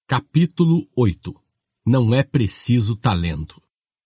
Capítulo 8. Não é preciso talento.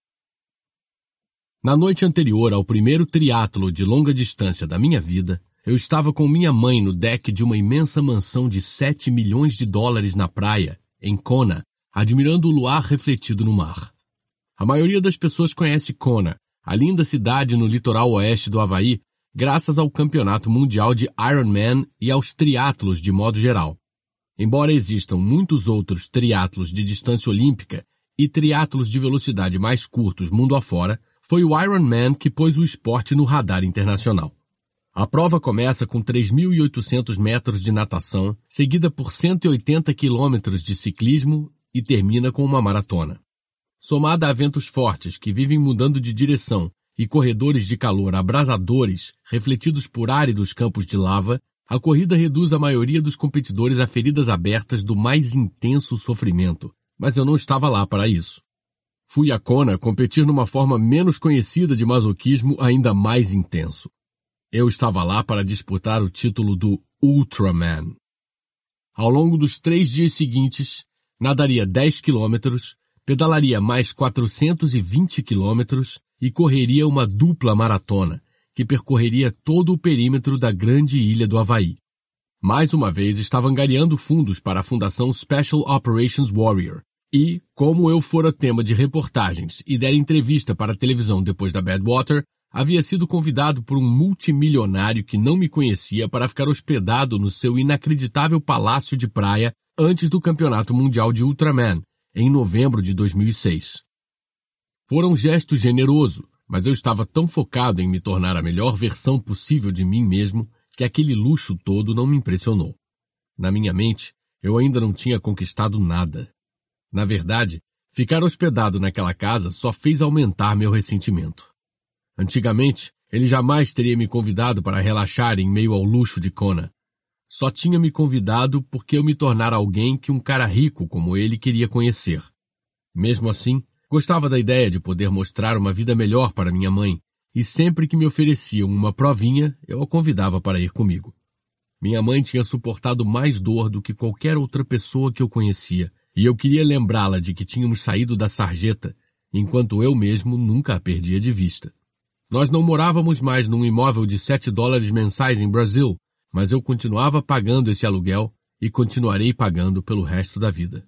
Na noite anterior ao primeiro triatlo de longa distância da minha vida, eu estava com minha mãe no deck de uma imensa mansão de $7 milhões na praia, em Kona, admirando o luar refletido no mar. A maioria das pessoas conhece Kona, a linda cidade no litoral oeste do Havaí, graças ao campeonato mundial de Ironman e aos triatlos de modo geral. Embora existam muitos outros triatlos de distância olímpica e triatlos de velocidade mais curtos mundo afora, foi o Ironman que pôs o esporte no radar internacional. A prova começa com 3.800 metros de natação, seguida por 180 quilômetros de ciclismo e termina com uma maratona. Somada a ventos fortes que vivem mudando de direção e corredores de calor abrasadores, refletidos por áridos campos de lava, a corrida reduz a maioria dos competidores a feridas abertas do mais intenso sofrimento, mas eu não estava lá para isso. Fui a Kona competir numa forma menos conhecida de masoquismo ainda mais intenso. Eu estava lá para disputar o título do Ultraman. Ao longo dos 3 dias seguintes, nadaria 10 quilômetros, pedalaria mais 420 quilômetros e correria uma dupla maratona, que percorreria todo o perímetro da grande ilha do Havaí. Mais uma vez estava angariando fundos para a Fundação Special Operations Warrior e, como eu fora tema de reportagens e dera entrevista para a televisão depois da Badwater, havia sido convidado por um multimilionário que não me conhecia para ficar hospedado no seu inacreditável palácio de praia antes do Campeonato Mundial de Ultraman, em novembro de 2006. Fora um gesto generoso, mas eu estava tão focado em me tornar a melhor versão possível de mim mesmo que aquele luxo todo não me impressionou. Na minha mente, eu ainda não tinha conquistado nada. Na verdade, ficar hospedado naquela casa só fez aumentar meu ressentimento. Antigamente, ele jamais teria me convidado para relaxar em meio ao luxo de Kona. Só tinha me convidado porque eu me tornara alguém que um cara rico como ele queria conhecer. Mesmo assim, gostava da ideia de poder mostrar uma vida melhor para minha mãe, e sempre que me ofereciam uma provinha, eu a convidava para ir comigo. Minha mãe tinha suportado mais dor do que qualquer outra pessoa que eu conhecia, e eu queria lembrá-la de que tínhamos saído da sarjeta, enquanto eu mesmo nunca a perdia de vista. Nós não morávamos mais num imóvel de $7 mensais em Brasil, mas eu continuava pagando esse aluguel e continuarei pagando pelo resto da vida.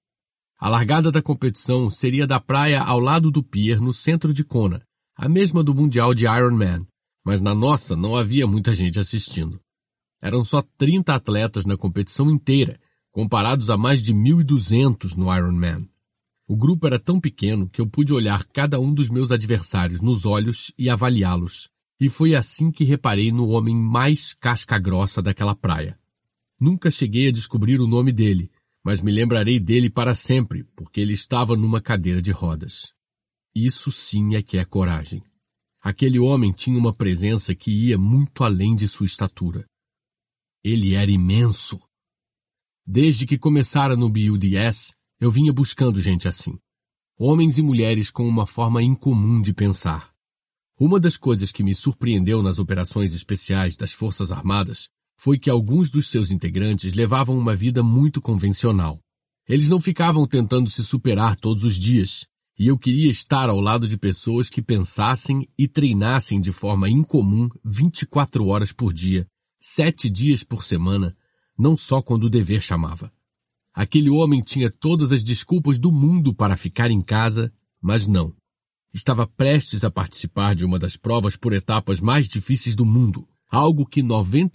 A largada da competição seria da praia ao lado do pier no centro de Kona, a mesma do Mundial de Ironman, mas na nossa não havia muita gente assistindo. Eram só 30 atletas na competição inteira, comparados a mais de 1.200 no Ironman. O grupo era tão pequeno que eu pude olhar cada um dos meus adversários nos olhos e avaliá-los, e foi assim que reparei no homem mais casca-grossa daquela praia. Nunca cheguei a descobrir o nome dele, mas me lembrarei dele para sempre, porque ele estava numa cadeira de rodas. Isso sim é que é coragem. Aquele homem tinha uma presença que ia muito além de sua estatura. Ele era imenso. Desde que começara no BUDS, eu vinha buscando gente assim. Homens e mulheres com uma forma incomum de pensar. Uma das coisas que me surpreendeu nas operações especiais das Forças Armadas foi que alguns dos seus integrantes levavam uma vida muito convencional. Eles não ficavam tentando se superar todos os dias, e eu queria estar ao lado de pessoas que pensassem e treinassem de forma incomum 24 horas por dia, 7 dias por semana, não só quando o dever chamava. Aquele homem tinha todas as desculpas do mundo para ficar em casa, mas não. Estava prestes a participar de uma das provas por etapas mais difíceis do mundo, algo que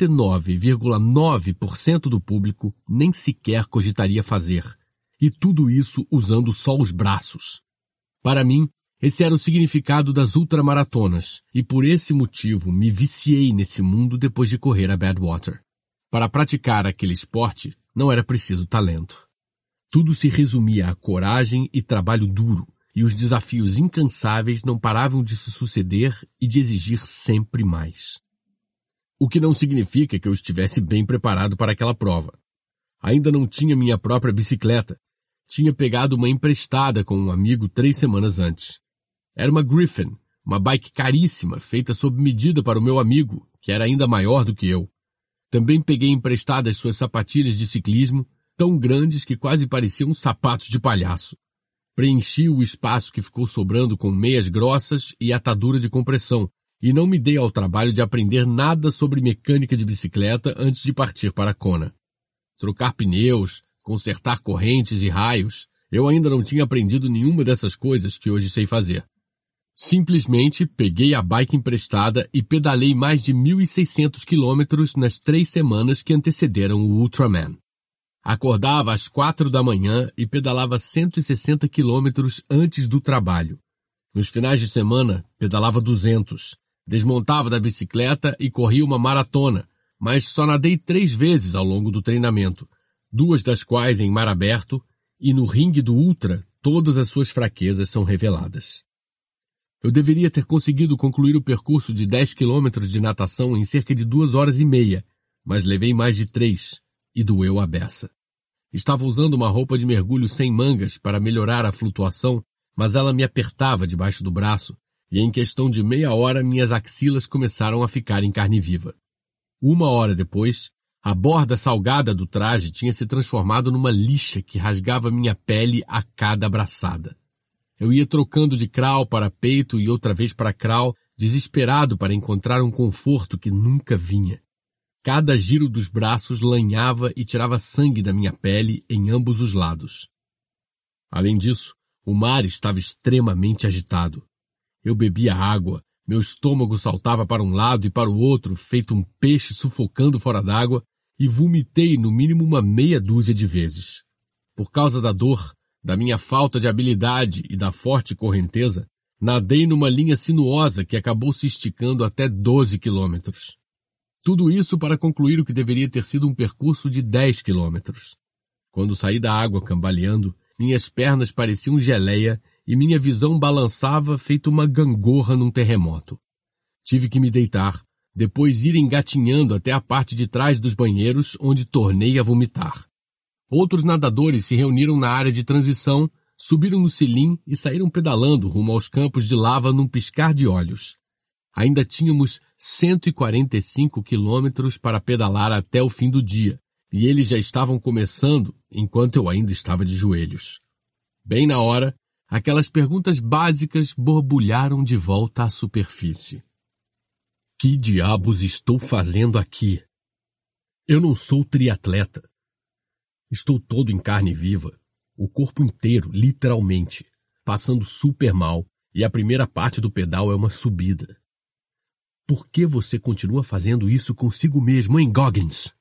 99,9% do público nem sequer cogitaria fazer. E tudo isso usando só os braços. Para mim, esse era o significado das ultramaratonas, e por esse motivo me viciei nesse mundo depois de correr a Badwater. Para praticar aquele esporte, não era preciso talento. Tudo se resumia a coragem e trabalho duro, e os desafios incansáveis não paravam de se suceder e de exigir sempre mais. O que não significa que eu estivesse bem preparado para aquela prova. Ainda não tinha minha própria bicicleta. Tinha pegado uma emprestada com um amigo 3 semanas antes. Era uma Griffin, uma bike caríssima, feita sob medida para o meu amigo, que era ainda maior do que eu. Também peguei emprestadas suas sapatilhas de ciclismo, tão grandes que quase pareciam sapatos de palhaço. Preenchi o espaço que ficou sobrando com meias grossas e atadura de compressão, e não me dei ao trabalho de aprender nada sobre mecânica de bicicleta antes de partir para Kona. Trocar pneus, consertar correntes e raios, eu ainda não tinha aprendido nenhuma dessas coisas que hoje sei fazer. Simplesmente peguei a bike emprestada e pedalei mais de 1.600 quilômetros nas 3 semanas que antecederam o Ultraman. Acordava às 4 da manhã e pedalava 160 quilômetros antes do trabalho. Nos finais de semana, pedalava 200. Desmontava da bicicleta e corria uma maratona, mas só nadei 3 vezes ao longo do treinamento, 2 das quais em mar aberto, e no ringue do Ultra, todas as suas fraquezas são reveladas. Eu deveria ter conseguido concluir o percurso de 10 quilômetros de natação em cerca de 2 horas e meia, mas levei mais de 3 e doeu a beça. Estava usando uma roupa de mergulho sem mangas para melhorar a flutuação, mas ela me apertava debaixo do braço e em questão de meia hora minhas axilas começaram a ficar em carne viva. 1 hora depois, a borda salgada do traje tinha se transformado numa lixa que rasgava minha pele a cada abraçada. Eu ia trocando de crawl para peito e outra vez para crawl, desesperado para encontrar um conforto que nunca vinha. Cada giro dos braços lanhava e tirava sangue da minha pele em ambos os lados. Além disso, o mar estava extremamente agitado. Eu bebia água, meu estômago saltava para um lado e para o outro, feito um peixe sufocando fora d'água, e vomitei no mínimo uma meia dúzia de vezes. Por causa da dor, da minha falta de habilidade e da forte correnteza, nadei numa linha sinuosa que acabou se esticando até 12 quilômetros. Tudo isso para concluir o que deveria ter sido um percurso de 10 quilômetros. Quando saí da água cambaleando, minhas pernas pareciam geleia e minha visão balançava feito uma gangorra num terremoto. Tive que me deitar, depois ir engatinhando até a parte de trás dos banheiros, onde tornei a vomitar. Outros nadadores se reuniram na área de transição, subiram no cilim e saíram pedalando rumo aos campos de lava num piscar de olhos. Ainda tínhamos 145 quilômetros para pedalar até o fim do dia, e eles já estavam começando enquanto eu ainda estava de joelhos. Bem na hora, aquelas perguntas básicas borbulharam de volta à superfície. Que diabos estou fazendo aqui? Eu não sou triatleta. Estou todo em carne viva, o corpo inteiro, literalmente, passando super mal, e a primeira parte do pedal é uma subida. Por que você continua fazendo isso consigo mesmo, hein, Goggins?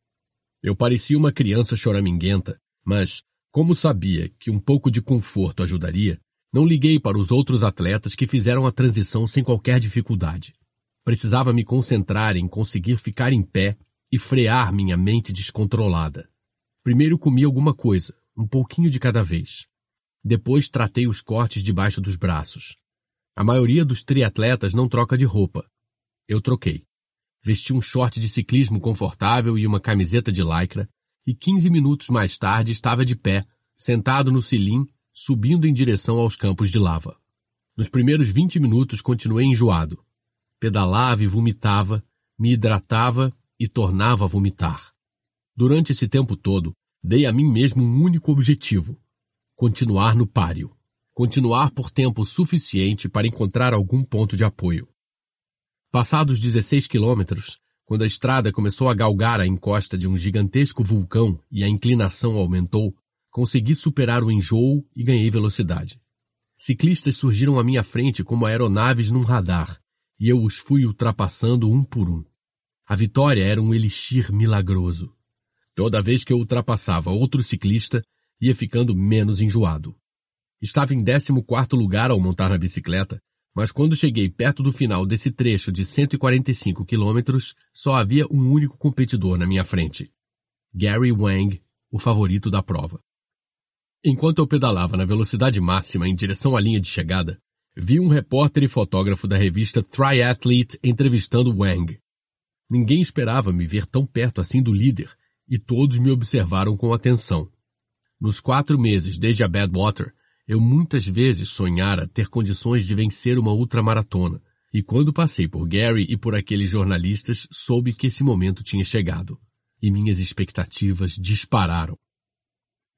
Eu parecia uma criança choraminguenta, mas, como sabia que um pouco de conforto ajudaria, não liguei para os outros atletas que fizeram a transição sem qualquer dificuldade. Precisava me concentrar em conseguir ficar em pé e frear minha mente descontrolada. Primeiro comi alguma coisa, um pouquinho de cada vez. Depois tratei os cortes debaixo dos braços. A maioria dos triatletas não troca de roupa. Eu troquei. Vesti um short de ciclismo confortável e uma camiseta de lycra, e 15 minutos mais tarde estava de pé, sentado no cilim, subindo em direção aos campos de lava. Nos primeiros 20 minutos continuei enjoado. Pedalava e vomitava, me hidratava e tornava a vomitar. Durante esse tempo todo, dei a mim mesmo um único objetivo: continuar no páreo. Continuar por tempo suficiente para encontrar algum ponto de apoio. Passados 16 quilômetros, quando a estrada começou a galgar a encosta de um gigantesco vulcão e a inclinação aumentou, consegui superar o enjoo e ganhei velocidade. Ciclistas surgiram à minha frente como aeronaves num radar, e eu os fui ultrapassando um por um. A vitória era um elixir milagroso. Toda vez que eu ultrapassava outro ciclista, ia ficando menos enjoado. Estava em 14º lugar ao montar na bicicleta, mas quando cheguei perto do final desse trecho de 145 quilômetros, só havia um único competidor na minha frente. Gary Wang, o favorito da prova. Enquanto eu pedalava na velocidade máxima em direção à linha de chegada, vi um repórter e fotógrafo da revista Triathlete entrevistando Wang. Ninguém esperava me ver tão perto assim do líder, e todos me observaram com atenção. Nos 4 meses desde a Badwater, eu muitas vezes sonhara ter condições de vencer uma ultramaratona, e quando passei por Gary e por aqueles jornalistas, soube que esse momento tinha chegado, e minhas expectativas dispararam.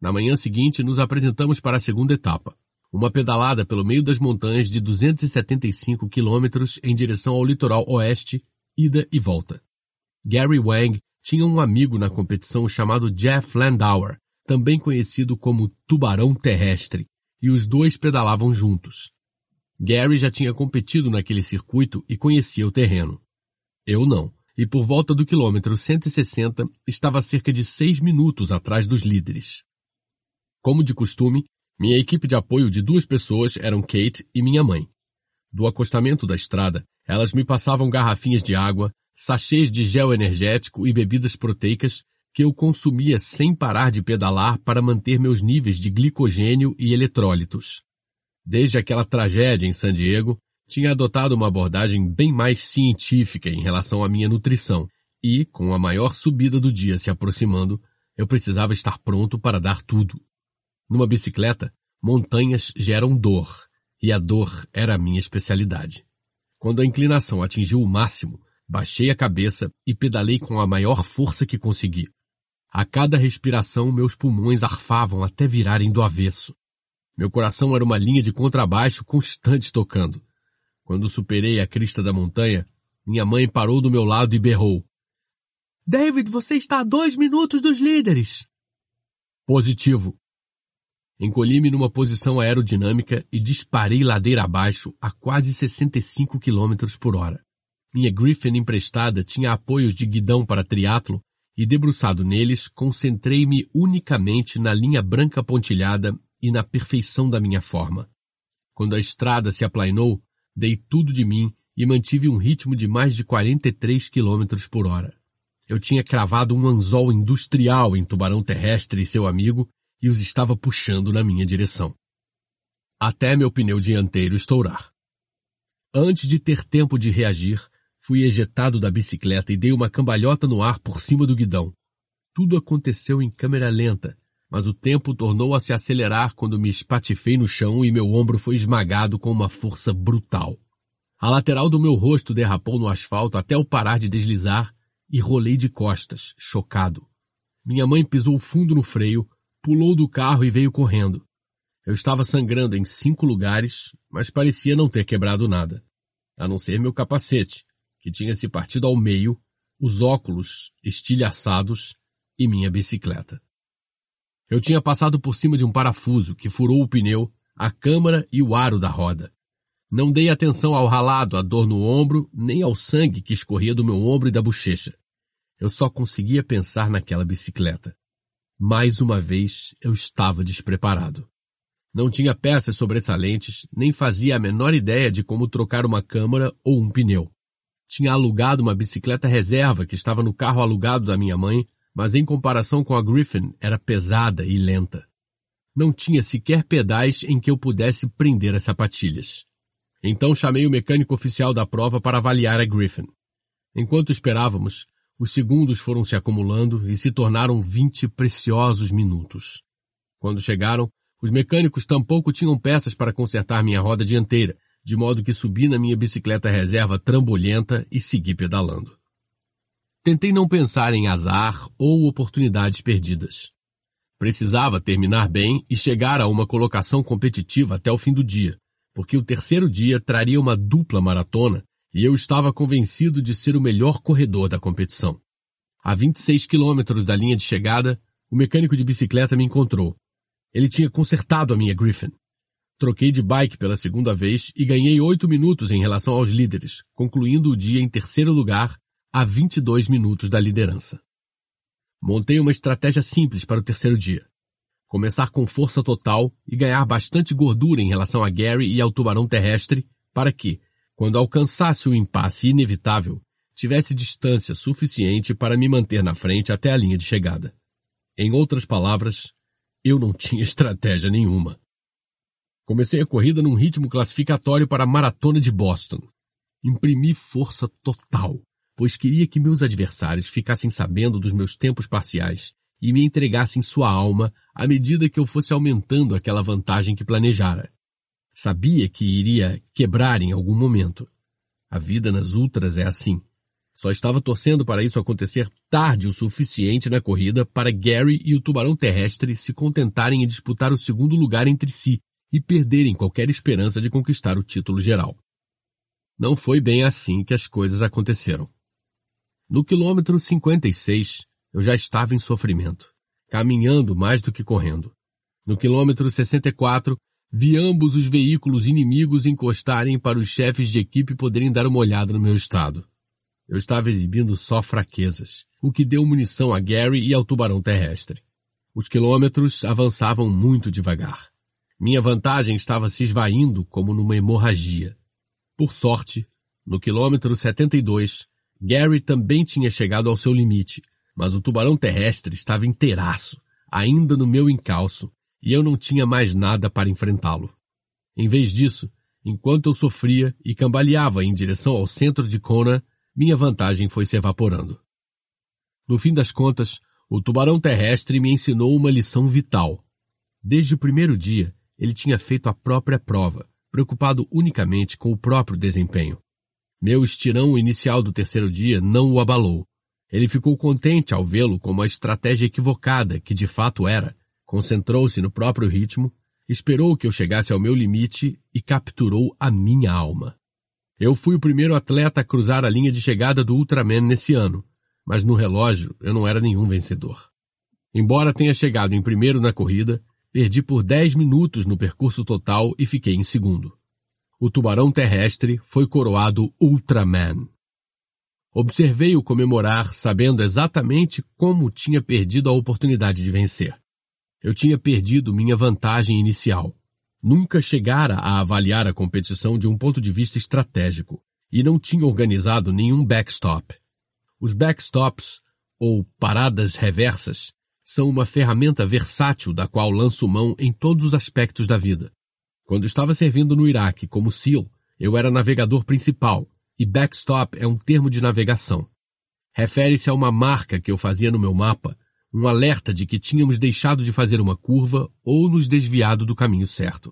Na manhã seguinte, nos apresentamos para a segunda etapa, uma pedalada pelo meio das montanhas de 275 quilômetros em direção ao litoral oeste, ida e volta. Gary Wang tinha um amigo na competição chamado Jeff Landauer, também conhecido como Tubarão Terrestre, e os dois pedalavam juntos. Gary já tinha competido naquele circuito e conhecia o terreno. Eu não, e por volta do quilômetro 160 estava a cerca de 6 minutos atrás dos líderes. Como de costume, minha equipe de apoio de 2 pessoas eram Kate e minha mãe. Do acostamento da estrada, elas me passavam garrafinhas de água, sachês de gel energético e bebidas proteicas que eu consumia sem parar de pedalar para manter meus níveis de glicogênio e eletrólitos. Desde aquela tragédia em San Diego, tinha adotado uma abordagem bem mais científica em relação à minha nutrição e, com a maior subida do dia se aproximando, eu precisava estar pronto para dar tudo. Numa bicicleta, montanhas geram dor, e a dor era a minha especialidade. Quando a inclinação atingiu o máximo, baixei a cabeça e pedalei com a maior força que consegui. A cada respiração, meus pulmões arfavam até virarem do avesso. Meu coração era uma linha de contrabaixo constante tocando. Quando superei a crista da montanha, minha mãe parou do meu lado e berrou. David, você está a 2 minutos dos líderes. Positivo. Encolhi-me numa posição aerodinâmica e disparei ladeira abaixo a quase 65 km por hora. Minha Griffin emprestada tinha apoios de guidão para triatlo e, debruçado neles, concentrei-me unicamente na linha branca pontilhada e na perfeição da minha forma. Quando a estrada se aplainou, dei tudo de mim e mantive um ritmo de mais de 43 km por hora. Eu tinha cravado um anzol industrial em Tubarão Terrestre e seu amigo e os estava puxando na minha direção. Até meu pneu dianteiro estourar. Antes de ter tempo de reagir, fui ejetado da bicicleta e dei uma cambalhota no ar por cima do guidão. Tudo aconteceu em câmera lenta, mas o tempo tornou a se acelerar quando me espatifei no chão e meu ombro foi esmagado com uma força brutal. A lateral do meu rosto derrapou no asfalto até eu parar de deslizar e rolei de costas, chocado. Minha mãe pisou fundo no freio, pulou do carro e veio correndo. Eu estava sangrando em 5 lugares, mas parecia não ter quebrado nada, a não ser meu capacete, que tinha se partido ao meio, os óculos estilhaçados e minha bicicleta. Eu tinha passado por cima de um parafuso que furou o pneu, a câmara e o aro da roda. Não dei atenção ao ralado, à dor no ombro, nem ao sangue que escorria do meu ombro e da bochecha. Eu só conseguia pensar naquela bicicleta. Mais uma vez, eu estava despreparado. Não tinha peças sobressalentes, nem fazia a menor ideia de como trocar uma câmara ou um pneu. Tinha alugado uma bicicleta reserva que estava no carro alugado da minha mãe, mas em comparação com a Griffin era pesada e lenta. Não tinha sequer pedais em que eu pudesse prender as sapatilhas. Então chamei o mecânico oficial da prova para avaliar a Griffin. Enquanto esperávamos, os segundos foram se acumulando e se tornaram 20 preciosos minutos. Quando chegaram, os mecânicos tampouco tinham peças para consertar minha roda dianteira, de modo que subi na minha bicicleta reserva trambolhenta e segui pedalando. Tentei não pensar em azar ou oportunidades perdidas. Precisava terminar bem e chegar a uma colocação competitiva até o fim do dia, porque o terceiro dia traria uma dupla maratona e eu estava convencido de ser o melhor corredor da competição. A 26 quilômetros da linha de chegada, o mecânico de bicicleta me encontrou. Ele tinha consertado a minha Griffin. Troquei de bike pela segunda vez e ganhei 8 minutos em relação aos líderes, concluindo o dia em terceiro lugar, a 22 minutos da liderança. Montei uma estratégia simples para o terceiro dia. Começar com força total e ganhar bastante gordura em relação a Gary e ao Tubarão Terrestre para que, quando alcançasse o impasse inevitável, tivesse distância suficiente para me manter na frente até a linha de chegada. Em outras palavras, eu não tinha estratégia nenhuma. Comecei a corrida num ritmo classificatório para a Maratona de Boston. Imprimi força total, pois queria que meus adversários ficassem sabendo dos meus tempos parciais e me entregassem sua alma à medida que eu fosse aumentando aquela vantagem que planejara. Sabia que iria quebrar em algum momento. A vida nas ultras é assim. Só estava torcendo para isso acontecer tarde o suficiente na corrida para Gary e o tubarão terrestre se contentarem em disputar o segundo lugar entre si e perderem qualquer esperança de conquistar o título geral. Não foi bem assim que as coisas aconteceram. No quilômetro 56, eu já estava em sofrimento, caminhando mais do que correndo. No quilômetro 64, vi ambos os veículos inimigos encostarem para os chefes de equipe poderem dar uma olhada no meu estado. Eu estava exibindo só fraquezas, o que deu munição a Gary e ao tubarão terrestre. Os quilômetros avançavam muito devagar. Minha vantagem estava se esvaindo como numa hemorragia. Por sorte, no quilômetro 72, Gary também tinha chegado ao seu limite, mas o tubarão terrestre estava inteiraço, ainda no meu encalço, e eu não tinha mais nada para enfrentá-lo. Em vez disso, enquanto eu sofria e cambaleava em direção ao centro de Kona, minha vantagem foi se evaporando. No fim das contas, o tubarão terrestre me ensinou uma lição vital. Desde o primeiro dia, ele tinha feito a própria prova, preocupado unicamente com o próprio desempenho. Meu estirão inicial do terceiro dia não o abalou. Ele ficou contente ao vê-lo como a estratégia equivocada que de fato era, concentrou-se no próprio ritmo, esperou que eu chegasse ao meu limite e capturou a minha alma. Eu fui o primeiro atleta a cruzar a linha de chegada do Ultraman nesse ano, mas no relógio eu não era nenhum vencedor. Embora tenha chegado em primeiro na corrida, perdi por 10 minutos no percurso total e fiquei em segundo. O tubarão terrestre foi coroado Ultraman. Observei-o comemorar, sabendo exatamente como tinha perdido a oportunidade de vencer. Eu tinha perdido minha vantagem inicial. Nunca chegara a avaliar a competição de um ponto de vista estratégico e não tinha organizado nenhum backstop. Os backstops, ou paradas reversas, são uma ferramenta versátil da qual lanço mão em todos os aspectos da vida. Quando estava servindo no Iraque como SEAL, eu era navegador principal, e backstop é um termo de navegação. Refere-se a uma marca que eu fazia no meu mapa, um alerta de que tínhamos deixado de fazer uma curva ou nos desviado do caminho certo.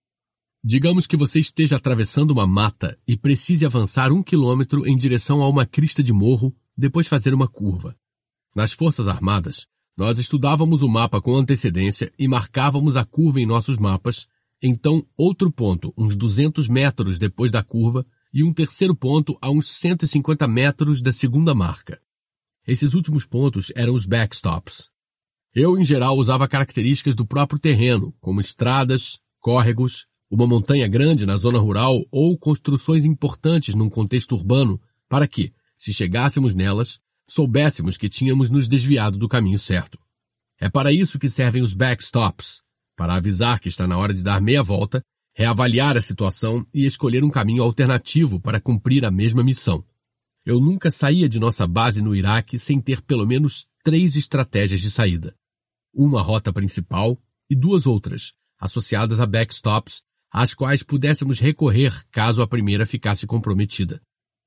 Digamos que você esteja atravessando uma mata e precise avançar 1 quilômetro em direção a uma crista de morro, depois fazer uma curva. Nas Forças Armadas, nós estudávamos o mapa com antecedência e marcávamos a curva em nossos mapas, então outro ponto uns 200 metros depois da curva e um terceiro ponto a uns 150 metros da segunda marca. Esses últimos pontos eram os backstops. Eu, em geral, usava características do próprio terreno, como estradas, córregos, uma montanha grande na zona rural ou construções importantes num contexto urbano, para que, se chegássemos nelas, soubéssemos que tínhamos nos desviado do caminho certo. É para isso que servem os backstops, para avisar que está na hora de dar meia volta, reavaliar a situação e escolher um caminho alternativo para cumprir a mesma missão. Eu nunca saía de nossa base no Iraque sem ter pelo menos 3 estratégias de saída. Uma rota principal e 2 outras, associadas a backstops, às quais pudéssemos recorrer caso a primeira ficasse comprometida.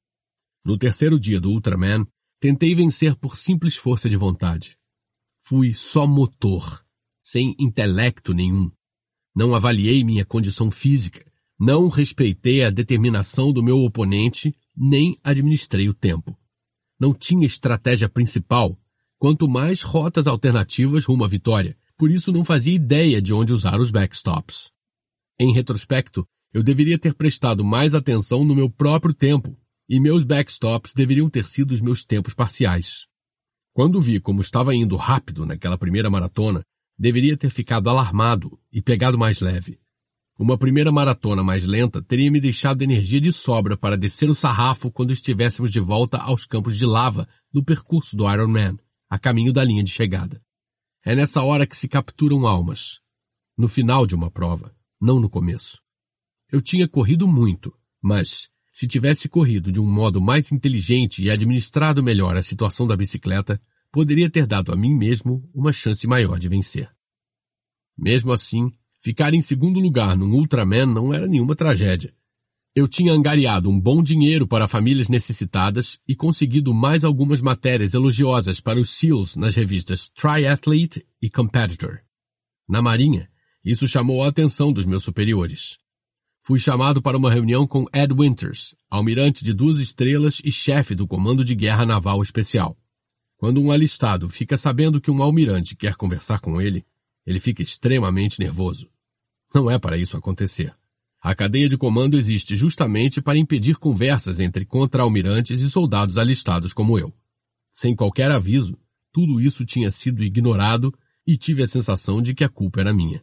No terceiro dia do Ultraman, tentei vencer por simples força de vontade. Fui só motor, sem intelecto nenhum. Não avaliei minha condição física, não respeitei a determinação do meu oponente, nem administrei o tempo. Não tinha estratégia principal, quanto mais rotas alternativas rumo à vitória, por isso não fazia ideia de onde usar os backstops. Em retrospecto, eu deveria ter prestado mais atenção no meu próprio tempo, e meus backstops deveriam ter sido os meus tempos parciais. Quando vi como estava indo rápido naquela primeira maratona, deveria ter ficado alarmado e pegado mais leve. Uma primeira maratona mais lenta teria me deixado energia de sobra para descer o sarrafo quando estivéssemos de volta aos campos de lava no percurso do Ironman, a caminho da linha de chegada. É nessa hora que se capturam almas. No final de uma prova, não no começo. Eu tinha corrido muito, mas, se tivesse corrido de um modo mais inteligente e administrado melhor a situação da bicicleta, poderia ter dado a mim mesmo uma chance maior de vencer. Mesmo assim, ficar em segundo lugar num Ultraman não era nenhuma tragédia. Eu tinha angariado um bom dinheiro para famílias necessitadas e conseguido mais algumas matérias elogiosas para os SEALs nas revistas Triathlete e Competitor. Na Marinha, isso chamou a atenção dos meus superiores. Fui chamado para uma reunião com Ed Winters, almirante de 2 estrelas e chefe do Comando de Guerra Naval Especial. Quando um alistado fica sabendo que um almirante quer conversar com ele, ele fica extremamente nervoso. Não é para isso acontecer. A cadeia de comando existe justamente para impedir conversas entre contra-almirantes e soldados alistados como eu. Sem qualquer aviso, tudo isso tinha sido ignorado e tive a sensação de que a culpa era minha.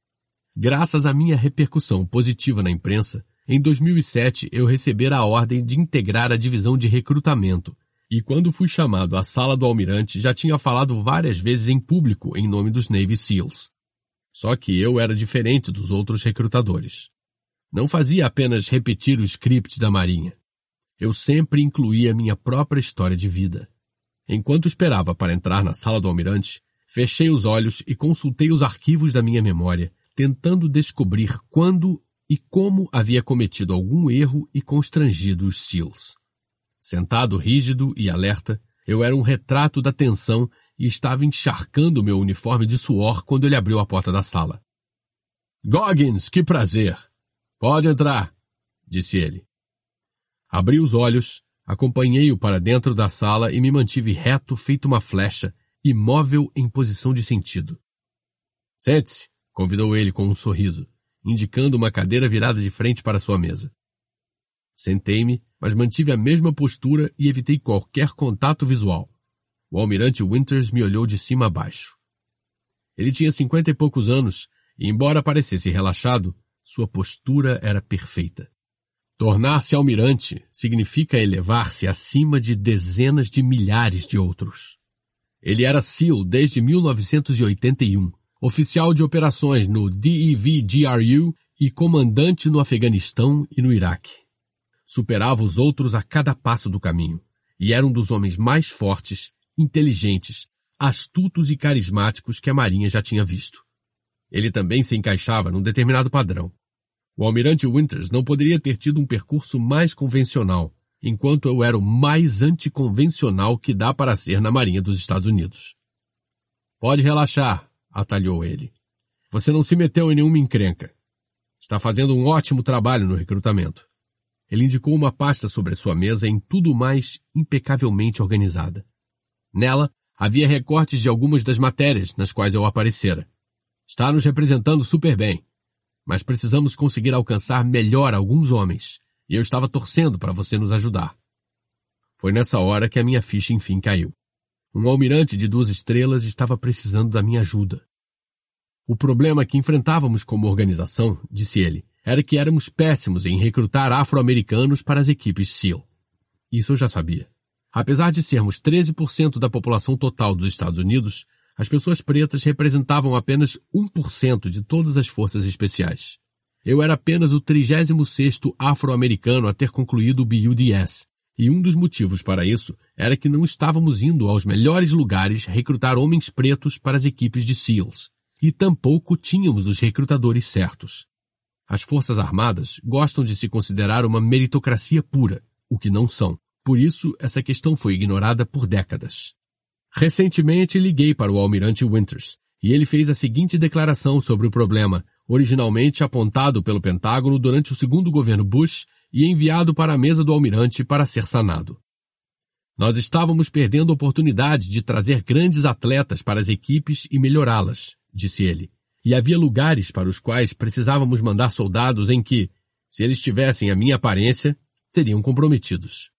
Graças à minha repercussão positiva na imprensa, em 2007 eu recebera a ordem de integrar a divisão de recrutamento, e quando fui chamado à sala do almirante já tinha falado várias vezes em público em nome dos Navy SEALs. Só que eu era diferente dos outros recrutadores. Não fazia apenas repetir o script da Marinha. Eu sempre incluía minha própria história de vida. Enquanto esperava para entrar na sala do almirante, fechei os olhos e consultei os arquivos da minha memória, tentando descobrir quando e como havia cometido algum erro e constrangido os SEALs. Sentado rígido e alerta, eu era um retrato da tensão e estava encharcando meu uniforme de suor quando ele abriu a porta da sala. "Goggins, que prazer! Pode entrar", disse ele. Abri os olhos, acompanhei-o para dentro da sala e me mantive reto feito uma flecha, imóvel em posição de sentido. "Sente-se", convidou ele com um sorriso, indicando uma cadeira virada de frente para sua mesa. Sentei-me, mas mantive a mesma postura e evitei qualquer contato visual. O almirante Winters me olhou de cima a baixo. Ele tinha 50 e poucos anos, e embora parecesse relaxado, sua postura era perfeita. Tornar-se almirante significa elevar-se acima de dezenas de milhares de outros. Ele era SEAL desde 1981, oficial de operações no DEV-GRU e comandante no Afeganistão e no Iraque. Superava os outros a cada passo do caminho, e era um dos homens mais fortes, inteligentes, astutos e carismáticos que a Marinha já tinha visto. Ele também se encaixava num determinado padrão. O almirante Winters não poderia ter tido um percurso mais convencional, enquanto eu era o mais anticonvencional que dá para ser na Marinha dos Estados Unidos. "Pode relaxar", atalhou ele. "Você não se meteu em nenhuma encrenca. Está fazendo um ótimo trabalho no recrutamento." Ele indicou uma pasta sobre a sua mesa em tudo mais impecavelmente organizada. Nela, havia recortes de algumas das matérias nas quais eu aparecera. "Está nos representando super bem. Mas precisamos conseguir alcançar melhor alguns homens, e eu estava torcendo para você nos ajudar." Foi nessa hora que a minha ficha enfim caiu. Um almirante de 2 estrelas estava precisando da minha ajuda. "O problema que enfrentávamos como organização", disse ele, "era que éramos péssimos em recrutar afro-americanos para as equipes SEAL." Isso eu já sabia. Apesar de sermos 13% da população total dos Estados Unidos, as pessoas pretas representavam apenas 1% de todas as forças especiais. Eu era apenas o 36º afro-americano a ter concluído o BUDS, e um dos motivos para isso era que não estávamos indo aos melhores lugares recrutar homens pretos para as equipes de SEALs, e tampouco tínhamos os recrutadores certos. As Forças Armadas gostam de se considerar uma meritocracia pura, o que não são. Por isso, essa questão foi ignorada por décadas. Recentemente liguei para o almirante Winters, e ele fez a seguinte declaração sobre o problema, originalmente apontado pelo Pentágono durante o segundo governo Bush e enviado para a mesa do almirante para ser sanado. "Nós estávamos perdendo a oportunidade de trazer grandes atletas para as equipes e melhorá-las", disse ele. "E havia lugares para os quais precisávamos mandar soldados em que, se eles tivessem a minha aparência, seriam comprometidos."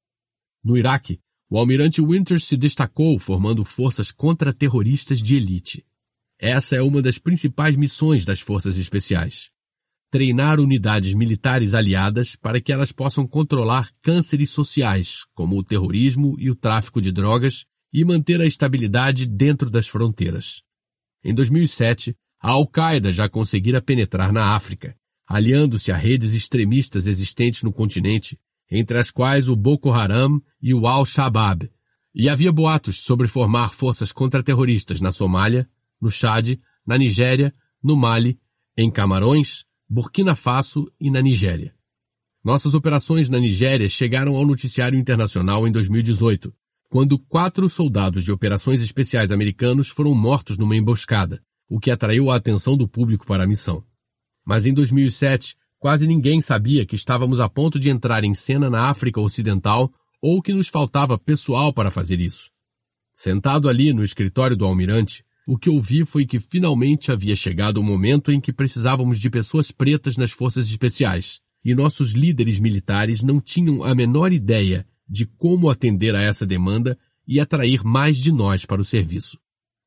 No Iraque, o almirante Winters se destacou formando forças contra-terroristas de elite. Essa é uma das principais missões das forças especiais. Treinar unidades militares aliadas para que elas possam controlar cânceres sociais, como o terrorismo e o tráfico de drogas, e manter a estabilidade dentro das fronteiras. Em 2007, a Al-Qaeda já conseguira penetrar na África, aliando-se a redes extremistas existentes no continente, entre as quais o Boko Haram e o Al-Shabaab, e havia boatos sobre formar forças contra-terroristas na Somália, no Chad, na Nigéria, no Mali, em Camarões, Burkina Faso e na Nigéria. Nossas operações na Nigéria chegaram ao noticiário internacional em 2018, quando 4 soldados de operações especiais americanos foram mortos numa emboscada, o que atraiu a atenção do público para a missão. Mas em 2007, Quase ninguém sabia que estávamos a ponto de entrar em cena na África Ocidental ou que nos faltava pessoal para fazer isso. Sentado ali no escritório do almirante, o que ouvi foi que finalmente havia chegado o momento em que precisávamos de pessoas pretas nas forças especiais, e nossos líderes militares não tinham a menor ideia de como atender a essa demanda e atrair mais de nós para o serviço.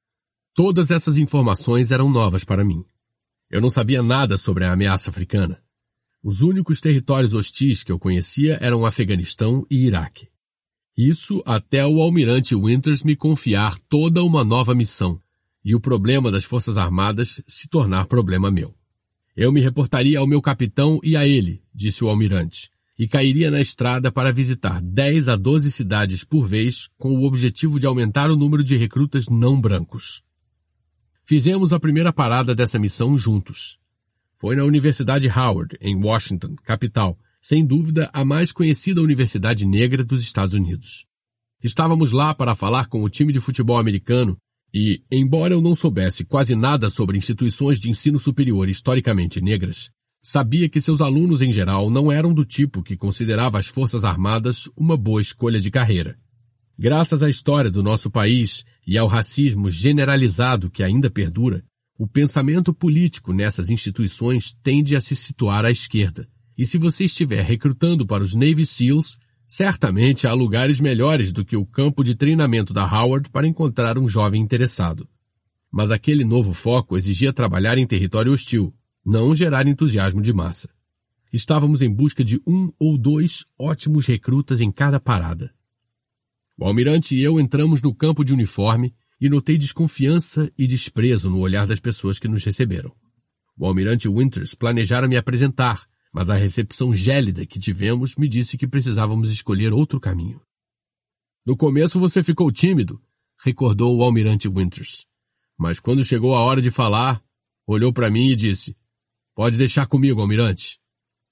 Todas essas informações eram novas para mim. Eu não sabia nada sobre a ameaça africana. Os únicos territórios hostis que eu conhecia eram Afeganistão e Iraque. Isso até o almirante Winters me confiar toda uma nova missão, e o problema das Forças Armadas se tornar problema meu. Eu me reportaria ao meu capitão e a ele, disse o almirante, e cairia na estrada para visitar 10 a 12 cidades por vez com o objetivo de aumentar o número de recrutas não brancos. Fizemos a primeira parada dessa missão juntos. Foi na Universidade Howard, em Washington, capital, sem dúvida a mais conhecida universidade negra dos Estados Unidos. Estávamos lá para falar com o time de futebol americano e, embora eu não soubesse quase nada sobre instituições de ensino superior historicamente negras, sabia que seus alunos em geral não eram do tipo que considerava as Forças Armadas uma boa escolha de carreira. Graças à história do nosso país e ao racismo generalizado que ainda perdura, o pensamento político nessas instituições tende a se situar à esquerda. E se você estiver recrutando para os Navy SEALs, certamente há lugares melhores do que o campo de treinamento da Howard para encontrar um jovem interessado. Mas aquele novo foco exigia trabalhar em território hostil, não gerar entusiasmo de massa. Estávamos em busca de 1 ou 2 ótimos recrutas em cada parada. O almirante e eu entramos no campo de uniforme e notei desconfiança e desprezo no olhar das pessoas que nos receberam. O almirante Winters planejara me apresentar, mas a recepção gélida que tivemos me disse que precisávamos escolher outro caminho. No começo você ficou tímido, recordou o almirante Winters. Mas quando chegou a hora de falar, olhou para mim e disse, "Pode deixar comigo, almirante."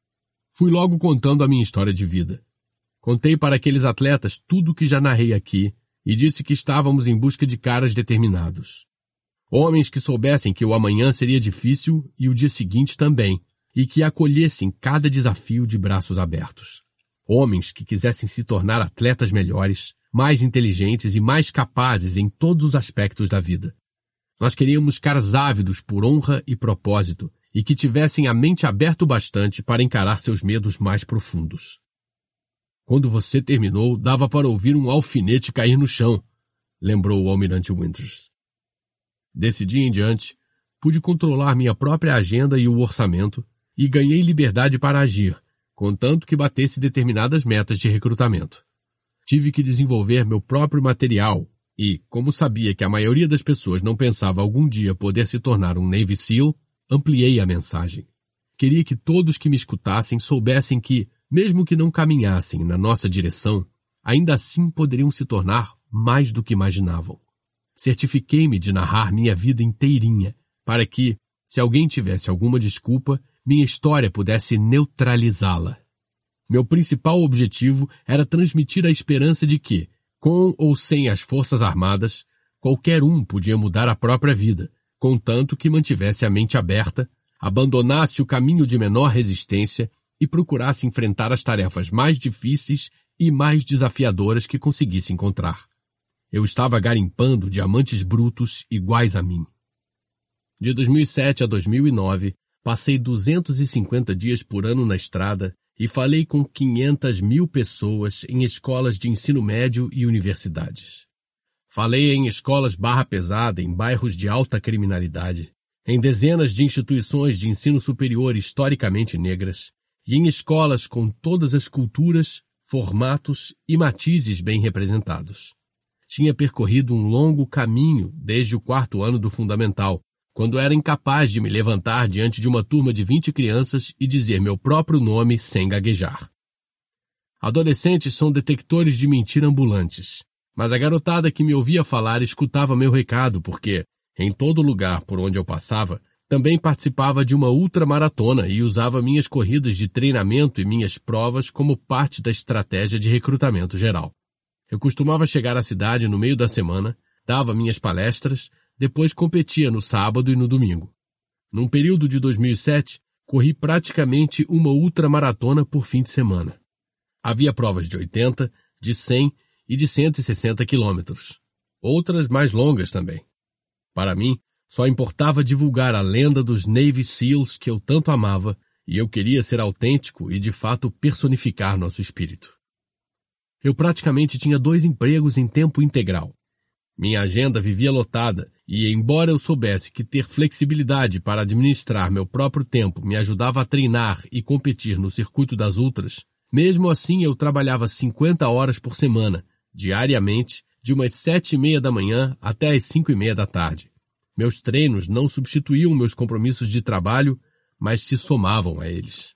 Fui logo contando a minha história de vida. Contei para aqueles atletas tudo o que já narrei aqui e disse que estávamos em busca de caras determinados. Homens que soubessem que o amanhã seria difícil e o dia seguinte também, e que acolhessem cada desafio de braços abertos. Homens que quisessem se tornar atletas melhores, mais inteligentes e mais capazes em todos os aspectos da vida. Nós queríamos caras ávidos por honra e propósito, e que tivessem a mente aberta o bastante para encarar seus medos mais profundos. Quando você terminou, dava para ouvir um alfinete cair no chão, lembrou o almirante Winters. Desse dia em diante, pude controlar minha própria agenda e o orçamento, e ganhei liberdade para agir, contanto que batesse determinadas metas de recrutamento. Tive que desenvolver meu próprio material e, como sabia que a maioria das pessoas não pensava algum dia poder se tornar um Navy SEAL, ampliei a mensagem. Queria que todos que me escutassem soubessem que, mesmo que não caminhassem na nossa direção, ainda assim poderiam se tornar mais do que imaginavam. Certifiquei-me de narrar minha vida inteirinha, para que, se alguém tivesse alguma desculpa, minha história pudesse neutralizá-la. Meu principal objetivo era transmitir a esperança de que, com ou sem as Forças Armadas, qualquer um podia mudar a própria vida, contanto que mantivesse a mente aberta, abandonasse o caminho de menor resistência e procurasse enfrentar as tarefas mais difíceis e mais desafiadoras que conseguisse encontrar. Eu estava garimpando diamantes brutos iguais a mim. De 2007 a 2009, passei 250 dias por ano na estrada e falei com 500.000 pessoas em escolas de ensino médio e universidades. Falei em escolas barra pesada em bairros de alta criminalidade, em dezenas de instituições de ensino superior historicamente negras e em escolas com todas as culturas, formatos e matizes bem representados. Tinha percorrido um longo caminho desde o 4º ano do fundamental, quando era incapaz de me levantar diante de uma turma de 20 crianças e dizer meu próprio nome sem gaguejar. Adolescentes são detectores de mentira ambulantes, mas a garotada que me ouvia falar escutava meu recado porque, em todo lugar por onde eu passava, também participava de uma ultramaratona e usava minhas corridas de treinamento e minhas provas como parte da estratégia de recrutamento geral. Eu costumava chegar à cidade no meio da semana, dava minhas palestras, depois competia no sábado e no domingo. Num período de 2007, corri praticamente uma ultramaratona por fim de semana. Havia provas de 80, de 100 e de 160 quilômetros. Outras mais longas também. Para mim, só importava divulgar a lenda dos Navy SEALs que eu tanto amava, e eu queria ser autêntico e de fato personificar nosso espírito. Eu praticamente tinha 2 empregos em tempo integral. Minha agenda vivia lotada e, embora eu soubesse que ter flexibilidade para administrar meu próprio tempo me ajudava a treinar e competir no circuito das ultras, mesmo assim eu trabalhava 50 horas por semana, diariamente, de umas 7h30 da manhã até as 5h30 da tarde. Meus treinos não substituíam meus compromissos de trabalho, mas se somavam a eles.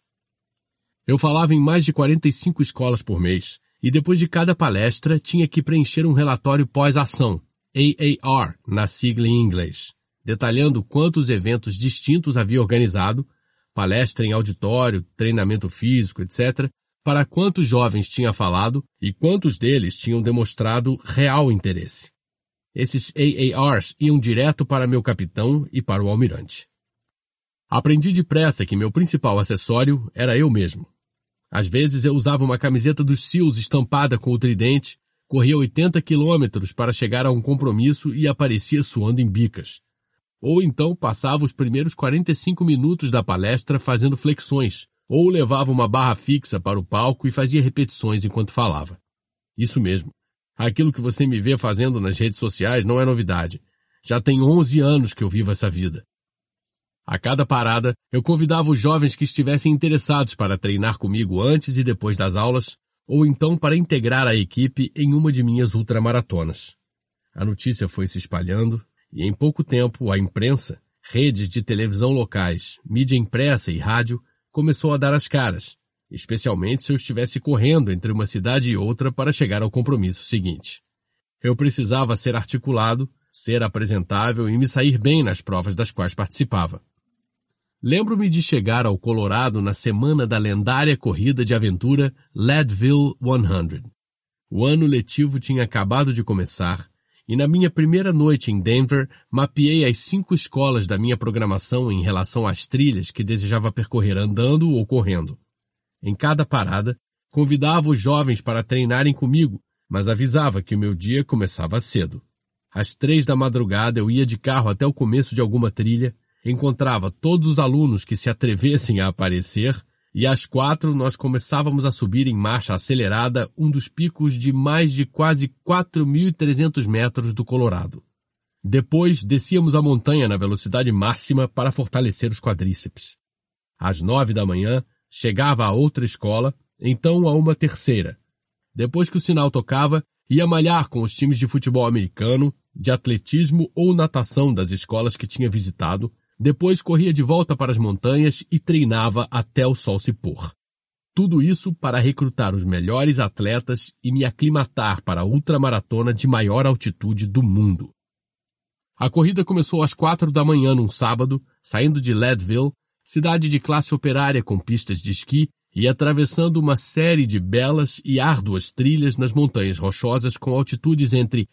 Eu falava em mais de 45 escolas por mês, e depois de cada palestra tinha que preencher um relatório pós-ação, AAR, na sigla em inglês, detalhando quantos eventos distintos havia organizado, palestra em auditório, treinamento físico, etc., para quantos jovens tinha falado e quantos deles tinham demonstrado real interesse. Esses AARs iam direto para meu capitão e para o almirante. Aprendi depressa que meu principal acessório era eu mesmo. Às vezes eu usava uma camiseta dos SEALs estampada com o tridente, corria 80 quilômetros para chegar a um compromisso e aparecia suando em bicas. Ou então passava os primeiros 45 minutos da palestra fazendo flexões, ou levava uma barra fixa para o palco e fazia repetições enquanto falava. Isso mesmo. Aquilo que você me vê fazendo nas redes sociais não é novidade. Já tem 11 anos que eu vivo essa vida. A cada parada, eu convidava os jovens que estivessem interessados para treinar comigo antes e depois das aulas, ou então para integrar a equipe em uma de minhas ultramaratonas. A notícia foi se espalhando e em pouco tempo a imprensa, redes de televisão locais, mídia impressa e rádio começou a dar as caras, especialmente se eu estivesse correndo entre uma cidade e outra para chegar ao compromisso seguinte. Eu precisava ser articulado, ser apresentável e me sair bem nas provas das quais participava. Lembro-me de chegar ao Colorado na semana da lendária corrida de aventura Leadville 100. O ano letivo tinha acabado de começar e na minha primeira noite em Denver mapeei as 5 escolas da minha programação em relação às trilhas que desejava percorrer andando ou correndo. Em cada parada, convidava os jovens para treinarem comigo, mas avisava que o meu dia começava cedo. Às 3 da madrugada eu ia de carro até o começo de alguma trilha, encontrava todos os alunos que se atrevessem a aparecer e às 4 nós começávamos a subir em marcha acelerada um dos picos de mais de quase 4.300 metros do Colorado. Depois descíamos a montanha na velocidade máxima para fortalecer os quadríceps. Às 9 da manhã chegava a outra escola, então a uma terceira. Depois que o sinal tocava, ia malhar com os times de futebol americano, de atletismo ou natação das escolas que tinha visitado. Depois corria de volta para as montanhas e treinava até o sol se pôr. Tudo isso para recrutar os melhores atletas e me aclimatar para a ultramaratona de maior altitude do mundo. A corrida começou às 4 da manhã num sábado, saindo de Leadville, cidade de classe operária com pistas de esqui, e atravessando uma série de belas e árduas trilhas nas montanhas rochosas com altitudes entre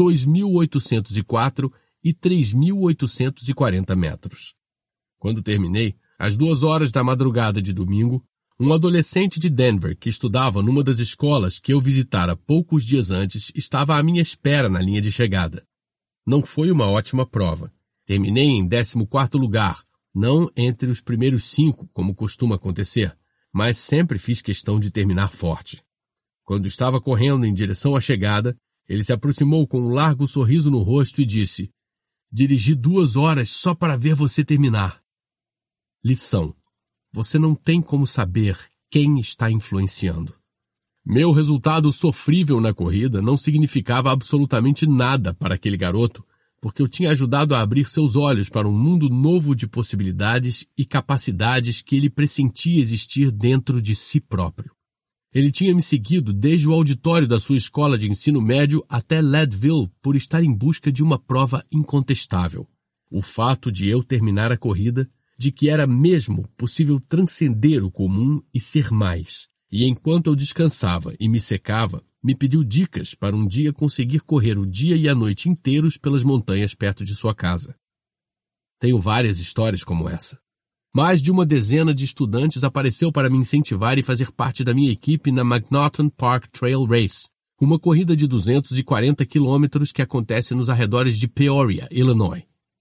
2.804 e 3.840 metros. Quando terminei, às 2 horas da madrugada de domingo, um adolescente de Denver que estudava numa das escolas que eu visitara poucos dias antes estava à minha espera na linha de chegada. Não foi uma ótima prova. Terminei em 14º lugar, não entre os primeiros 5, como costuma acontecer, mas sempre fiz questão de terminar forte. Quando estava correndo em direção à chegada, ele se aproximou com um largo sorriso no rosto e disse: "Dirigi 2 horas só para ver você terminar." Lição: você não tem como saber quem está influenciando. Meu resultado sofrível na corrida não significava absolutamente nada para aquele garoto, porque eu tinha ajudado a abrir seus olhos para um mundo novo de possibilidades e capacidades que ele pressentia existir dentro de si próprio. Ele tinha me seguido desde o auditório da sua escola de ensino médio até Leadville por estar em busca de uma prova incontestável. O fato de eu terminar a corrida, de que era mesmo possível transcender o comum e ser mais. E enquanto eu descansava e me secava, me pediu dicas para um dia conseguir correr o dia e a noite inteiros pelas montanhas perto de sua casa. Tenho várias histórias como essa. Mais de uma dezena de estudantes apareceu para me incentivar e fazer parte da minha equipe na McNaughton Park Trail Race, uma corrida de 240 quilômetros que acontece nos arredores de Peoria, Illinois.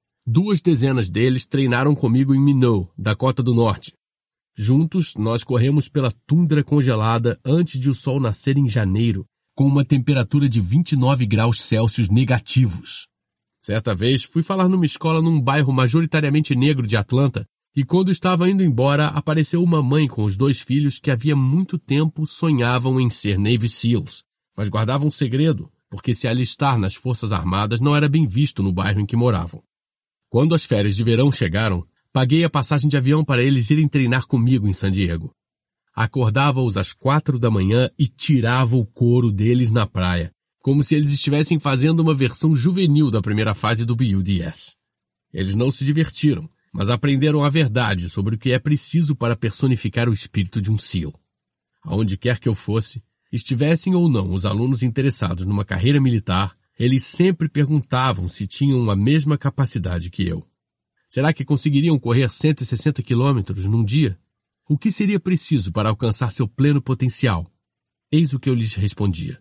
2 dezenas deles treinaram comigo em Minot, Dakota do Norte. Juntos, nós corremos pela tundra congelada antes de o sol nascer em janeiro, com uma temperatura de 29 graus Celsius negativos. Certa vez, fui falar numa escola num bairro majoritariamente negro de Atlanta, e quando estava indo embora, apareceu uma mãe com os 2 filhos que havia muito tempo sonhavam em ser Navy SEALs, mas guardavam segredo, porque se alistar nas Forças Armadas não era bem visto no bairro em que moravam. Quando as férias de verão chegaram, paguei a passagem de avião para eles irem treinar comigo em San Diego. Acordava-os às 4 da manhã e tirava o couro deles na praia, como se eles estivessem fazendo uma versão juvenil da primeira fase do BUDS. Eles não se divertiram, mas aprenderam a verdade sobre o que é preciso para personificar o espírito de um SEAL. Aonde quer que eu fosse, estivessem ou não os alunos interessados numa carreira militar, eles sempre perguntavam se tinham a mesma capacidade que eu. Será que conseguiriam correr 160 quilômetros num dia? O que seria preciso para alcançar seu pleno potencial? Eis o que eu lhes respondia.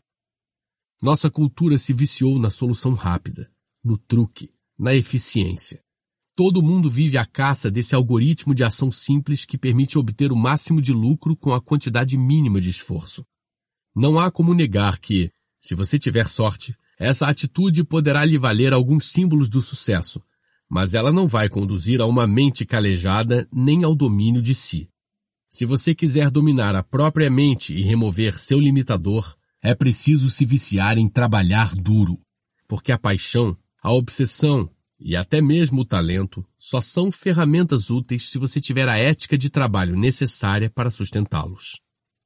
Nossa cultura se viciou na solução rápida, no truque, na eficiência. Todo mundo vive à caça desse algoritmo de ação simples que permite obter o máximo de lucro com a quantidade mínima de esforço. Não há como negar que, se você tiver sorte, essa atitude poderá lhe valer alguns símbolos do sucesso, mas ela não vai conduzir a uma mente calejada nem ao domínio de si. Se você quiser dominar a própria mente e remover seu limitador, é preciso se viciar em trabalhar duro, porque a paixão, a obsessão e até mesmo o talento só são ferramentas úteis se você tiver a ética de trabalho necessária para sustentá-los.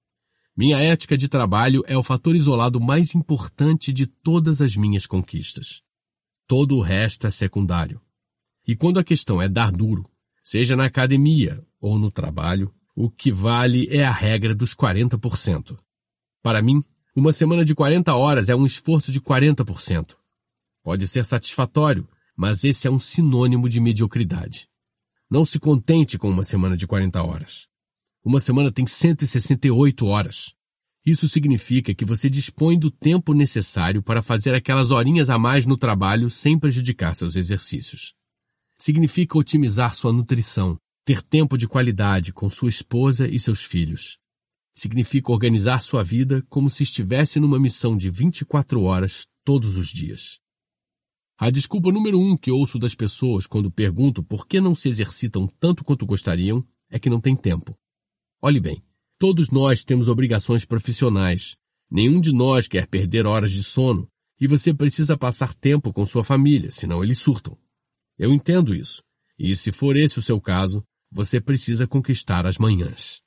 Minha ética de trabalho é o fator isolado mais importante de todas as minhas conquistas. Todo o resto é secundário. E quando a questão é dar duro, seja na academia ou no trabalho, o que vale é a regra dos 40%. Para mim, uma semana de 40 horas é um esforço de 40%. Pode ser satisfatório, mas esse é um sinônimo de mediocridade. Não se contente com uma semana de 40 horas. Uma semana tem 168 horas. Isso significa que você dispõe do tempo necessário para fazer aquelas horinhas a mais no trabalho sem prejudicar seus exercícios. Significa otimizar sua nutrição, ter tempo de qualidade com sua esposa e seus filhos. Significa organizar sua vida como se estivesse numa missão de 24 horas todos os dias. A desculpa número 1 que ouço das pessoas quando pergunto por que não se exercitam tanto quanto gostariam é que não tem tempo. Olhe bem, todos nós temos obrigações profissionais. Nenhum de nós quer perder horas de sono e você precisa passar tempo com sua família, senão eles surtam. Eu entendo isso. E se for esse o seu caso, você precisa conquistar as manhãs.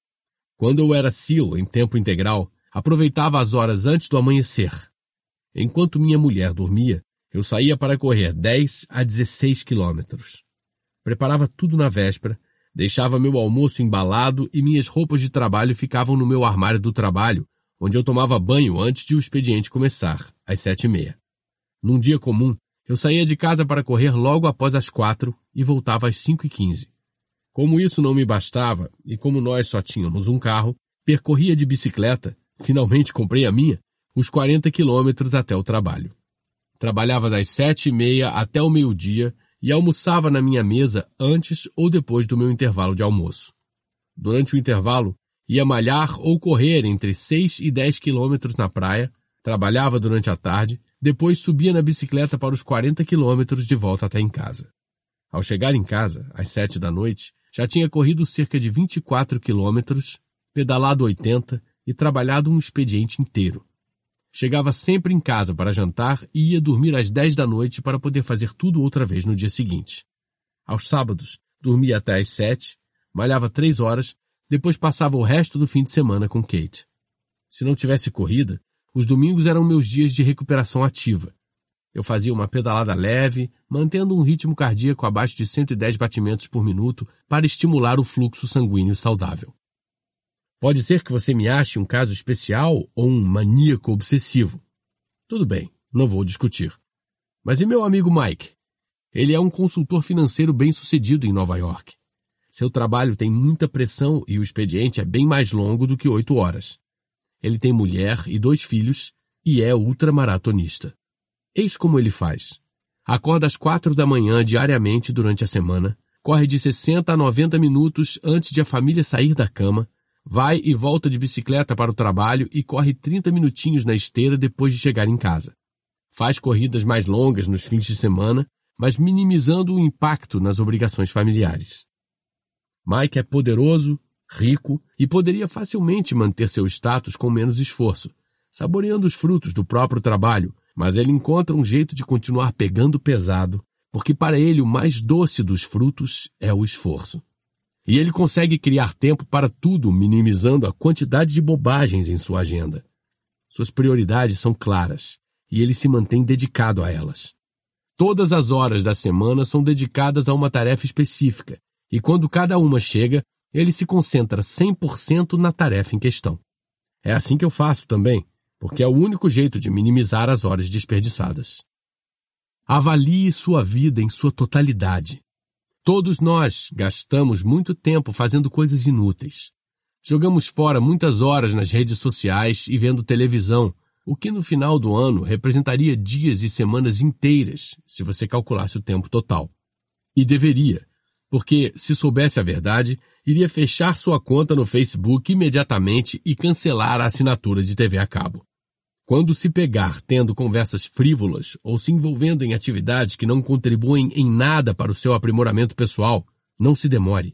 Quando eu era SEAL em tempo integral, aproveitava as horas antes do amanhecer. Enquanto minha mulher dormia, eu saía para correr 10 a 16 quilômetros. Preparava tudo na véspera, deixava meu almoço embalado e minhas roupas de trabalho ficavam no meu armário do trabalho, onde eu tomava banho antes de o expediente começar, às 7h30. Num dia comum, eu saía de casa para correr logo após as 4 e voltava às 5h15. Como isso não me bastava, e como nós só tínhamos um carro, percorria de bicicleta, finalmente comprei a minha, os 40 quilômetros até o trabalho. Trabalhava das 7h30 até o meio-dia e almoçava na minha mesa antes ou depois do meu intervalo de almoço. Durante o intervalo, ia malhar ou correr entre 6 e 10 quilômetros na praia, trabalhava durante a tarde, depois subia na bicicleta para os 40 quilômetros de volta até em casa. Ao chegar em casa, às 7 da noite, já tinha corrido cerca de 24 quilômetros, pedalado 80 e trabalhado um expediente inteiro. Chegava sempre em casa para jantar e ia dormir às 10 da noite para poder fazer tudo outra vez no dia seguinte. Aos sábados, dormia até às 7, malhava 3 horas, depois passava o resto do fim de semana com Kate. Se não tivesse corrida, os domingos eram meus dias de recuperação ativa. Eu fazia uma pedalada leve, mantendo um ritmo cardíaco abaixo de 110 batimentos por minuto para estimular o fluxo sanguíneo saudável. Pode ser que você me ache um caso especial ou um maníaco obsessivo. Tudo bem, não vou discutir. Mas e meu amigo Mike? Ele é um consultor financeiro bem-sucedido em Nova York. Seu trabalho tem muita pressão e o expediente é bem mais longo do que 8 horas. Ele tem mulher e 2 filhos e é ultramaratonista. Eis como ele faz. Acorda às 4 da manhã diariamente durante a semana, corre de 60 a 90 minutos antes de a família sair da cama, vai e volta de bicicleta para o trabalho e corre 30 minutinhos na esteira depois de chegar em casa. Faz corridas mais longas nos fins de semana, mas minimizando o impacto nas obrigações familiares. Mike é poderoso, rico e poderia facilmente manter seu status com menos esforço, saboreando os frutos do próprio trabalho, mas ele encontra um jeito de continuar pegando pesado, porque para ele o mais doce dos frutos é o esforço. E ele consegue criar tempo para tudo, minimizando a quantidade de bobagens em sua agenda. Suas prioridades são claras, e ele se mantém dedicado a elas. Todas as horas da semana são dedicadas a uma tarefa específica, e quando cada uma chega, ele se concentra 100% na tarefa em questão. É assim que eu faço também, porque é o único jeito de minimizar as horas desperdiçadas. Avalie sua vida em sua totalidade. Todos nós gastamos muito tempo fazendo coisas inúteis. Jogamos fora muitas horas nas redes sociais e vendo televisão, o que no final do ano representaria dias e semanas inteiras, se você calculasse o tempo total. E deveria, porque, se soubesse a verdade, iria fechar sua conta no Facebook imediatamente e cancelar a assinatura de TV a cabo. Quando se pegar tendo conversas frívolas ou se envolvendo em atividades que não contribuem em nada para o seu aprimoramento pessoal, não se demore.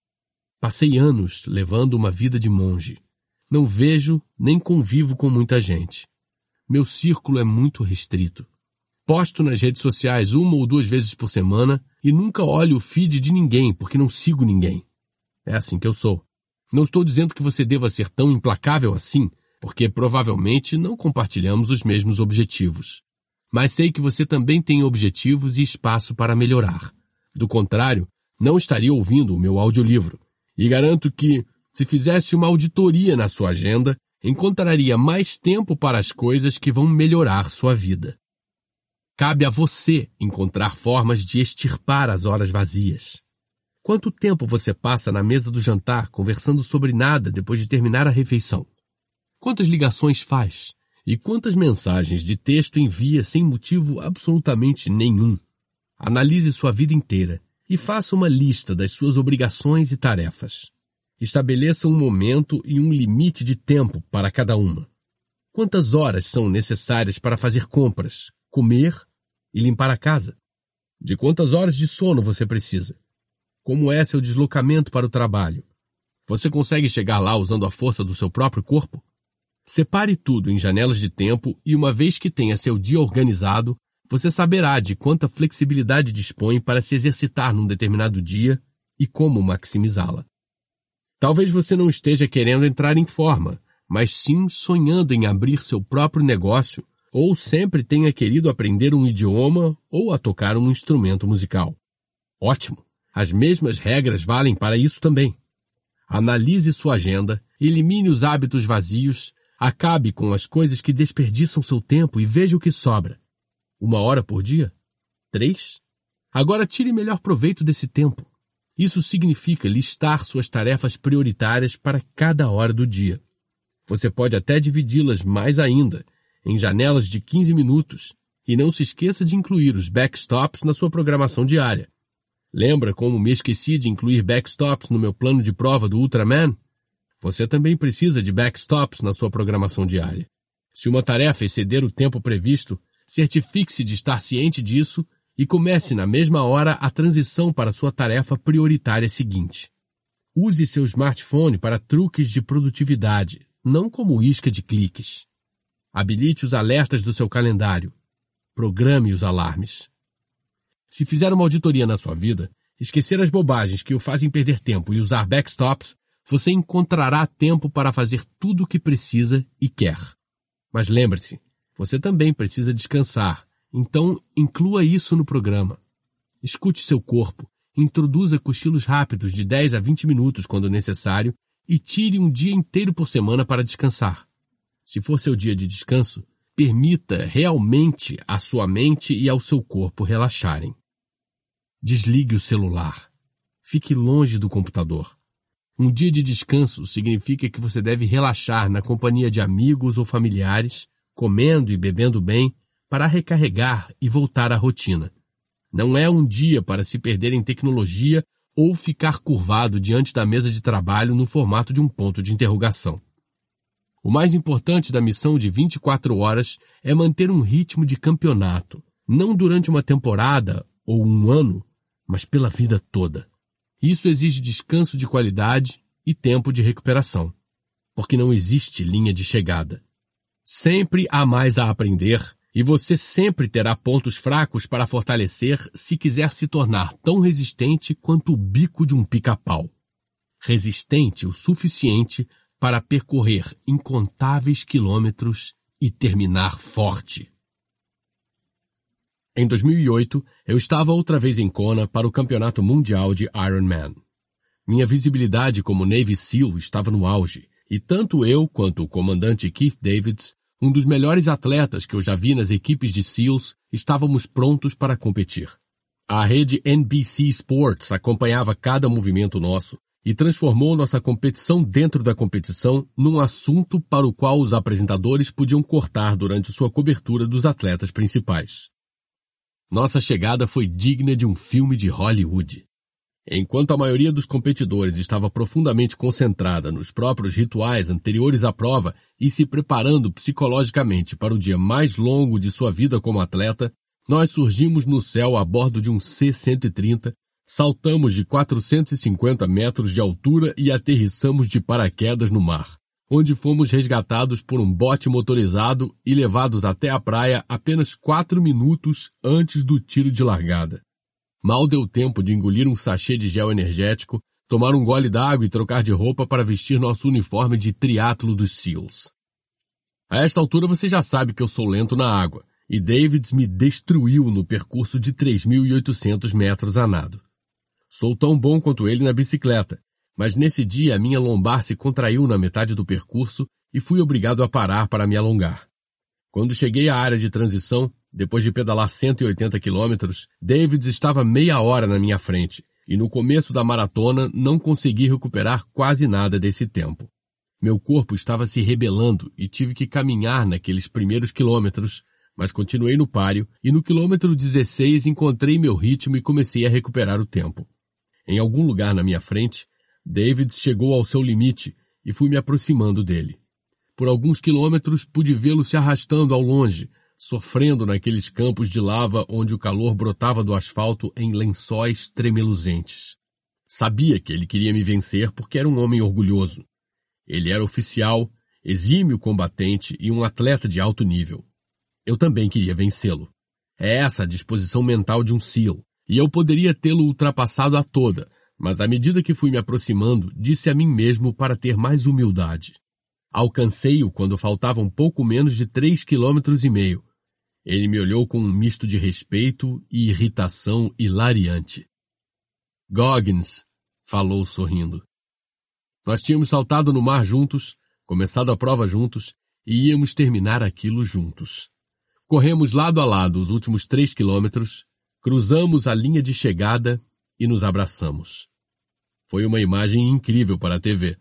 Passei anos levando uma vida de monge. Não vejo nem convivo com muita gente. Meu círculo é muito restrito. Posto nas redes sociais 1 ou 2 vezes por semana e nunca olho o feed de ninguém porque não sigo ninguém. É assim que eu sou. Não estou dizendo que você deva ser tão implacável assim, porque provavelmente não compartilhamos os mesmos objetivos. Mas sei que você também tem objetivos e espaço para melhorar. Do contrário, não estaria ouvindo o meu audiolivro. E garanto que, se fizesse uma auditoria na sua agenda, encontraria mais tempo para as coisas que vão melhorar sua vida. Cabe a você encontrar formas de extirpar as horas vazias. Quanto tempo você passa na mesa do jantar conversando sobre nada depois de terminar a refeição? Quantas ligações faz? E quantas mensagens de texto envia sem motivo absolutamente nenhum? Analise sua vida inteira e faça uma lista das suas obrigações e tarefas. Estabeleça um momento e um limite de tempo para cada uma. Quantas horas são necessárias para fazer compras, comer e limpar a casa? De quantas horas de sono você precisa? Como é seu deslocamento para o trabalho? Você consegue chegar lá usando a força do seu próprio corpo? Separe tudo em janelas de tempo e uma vez que tenha seu dia organizado, você saberá de quanta flexibilidade dispõe para se exercitar num determinado dia e como maximizá-la. Talvez você não esteja querendo entrar em forma, mas sim sonhando em abrir seu próprio negócio ou sempre tenha querido aprender um idioma ou a tocar um instrumento musical. Ótimo! As mesmas regras valem para isso também. Analise sua agenda, elimine os hábitos vazios, acabe com as coisas que desperdiçam seu tempo e veja o que sobra. 1 hora por dia? 3? Agora tire melhor proveito desse tempo. Isso significa listar suas tarefas prioritárias para cada hora do dia. Você pode até dividi-las mais ainda, em janelas de 15 minutos, e não se esqueça de incluir os backstops na sua programação diária. Lembra como me esqueci de incluir backstops no meu plano de prova do Ultraman? Você também precisa de backstops na sua programação diária. Se uma tarefa exceder o tempo previsto, certifique-se de estar ciente disso e comece na mesma hora a transição para a sua tarefa prioritária seguinte. Use seu smartphone para truques de produtividade, não como isca de cliques. Habilite os alertas do seu calendário. Programe os alarmes. Se fizer uma auditoria na sua vida, esquecer as bobagens que o fazem perder tempo e usar backstops, você encontrará tempo para fazer tudo o que precisa e quer. Mas lembre-se, você também precisa descansar, então inclua isso no programa. Escute seu corpo, introduza cochilos rápidos de 10 a 20 minutos quando necessário e tire um dia inteiro por semana para descansar. Se for seu dia de descanso, permita realmente à sua mente e ao seu corpo relaxarem. Desligue o celular. fique longe do computador. Um dia de descanso significa que você deve relaxar na companhia de amigos ou familiares, comendo e bebendo bem, para recarregar e voltar à rotina. Não é um dia para se perder em tecnologia ou ficar curvado diante da mesa de trabalho no formato de um ponto de interrogação. O mais importante da missão de 24 horas é manter um ritmo de campeonato, não durante uma temporada ou um ano, mas pela vida toda. Isso exige descanso de qualidade e tempo de recuperação, porque não existe linha de chegada. Sempre há mais a aprender e você sempre terá pontos fracos para fortalecer se quiser se tornar tão resistente quanto o bico de um pica-pau. Resistente o suficiente para percorrer incontáveis quilômetros e terminar forte. Em 2008, eu estava outra vez em Kona para o Campeonato Mundial de Ironman. Minha visibilidade como Navy SEAL estava no auge, e tanto eu quanto o comandante Keith Davids, um dos melhores atletas que eu já vi nas equipes de SEALs, estávamos prontos para competir. A rede NBC Sports acompanhava cada movimento nosso e transformou nossa competição dentro da competição num assunto para o qual os apresentadores podiam cortar durante sua cobertura dos atletas principais. Nossa chegada foi digna de um filme de Hollywood. Enquanto a maioria dos competidores estava profundamente concentrada nos próprios rituais anteriores à prova e se preparando psicologicamente para o dia mais longo de sua vida como atleta, nós surgimos no céu a bordo de um C-130, saltamos de 450 metros de altura e aterrissamos de paraquedas no mar, onde fomos resgatados por um bote motorizado e levados até a praia apenas 4 minutos antes do tiro de largada. Mal deu tempo de engolir um sachê de gel energético, tomar um gole d'água e trocar de roupa para vestir nosso uniforme de triatlo dos SEALs. A esta altura você já sabe que eu sou lento na água, e Davids me destruiu no percurso de 3.800 metros a nado. Sou tão bom quanto ele na bicicleta, mas nesse dia a minha lombar se contraiu na metade do percurso e fui obrigado a parar para me alongar. Quando cheguei à área de transição, depois de pedalar 180 quilômetros, Davids estava meia hora na minha frente, e no começo da maratona não consegui recuperar quase nada desse tempo. Meu corpo estava se rebelando e tive que caminhar naqueles primeiros quilômetros, mas continuei no páreo e no quilômetro 16 encontrei meu ritmo e comecei a recuperar o tempo. Em algum lugar na minha frente, Davids chegou ao seu limite e fui me aproximando dele. Por alguns quilômetros pude vê-lo se arrastando ao longe, sofrendo naqueles campos de lava onde o calor brotava do asfalto em lençóis tremeluzentes. Sabia que ele queria me vencer porque era um homem orgulhoso. Ele era oficial, exímio combatente e um atleta de alto nível. Eu também queria vencê-lo. É essa a disposição mental de um SEAL, e eu poderia tê-lo ultrapassado a toda, mas à medida que fui me aproximando, disse a mim mesmo para ter mais humildade. Alcancei-o quando faltavam pouco menos de 3,5 km. Ele me olhou com um misto de respeito e irritação hilariante. Goggins, falou sorrindo. Nós tínhamos saltado no mar juntos, começado a prova juntos e íamos terminar aquilo juntos. Corremos lado a lado os últimos 3 quilômetros, cruzamos a linha de chegada e nos abraçamos. Foi uma imagem incrível para a TV.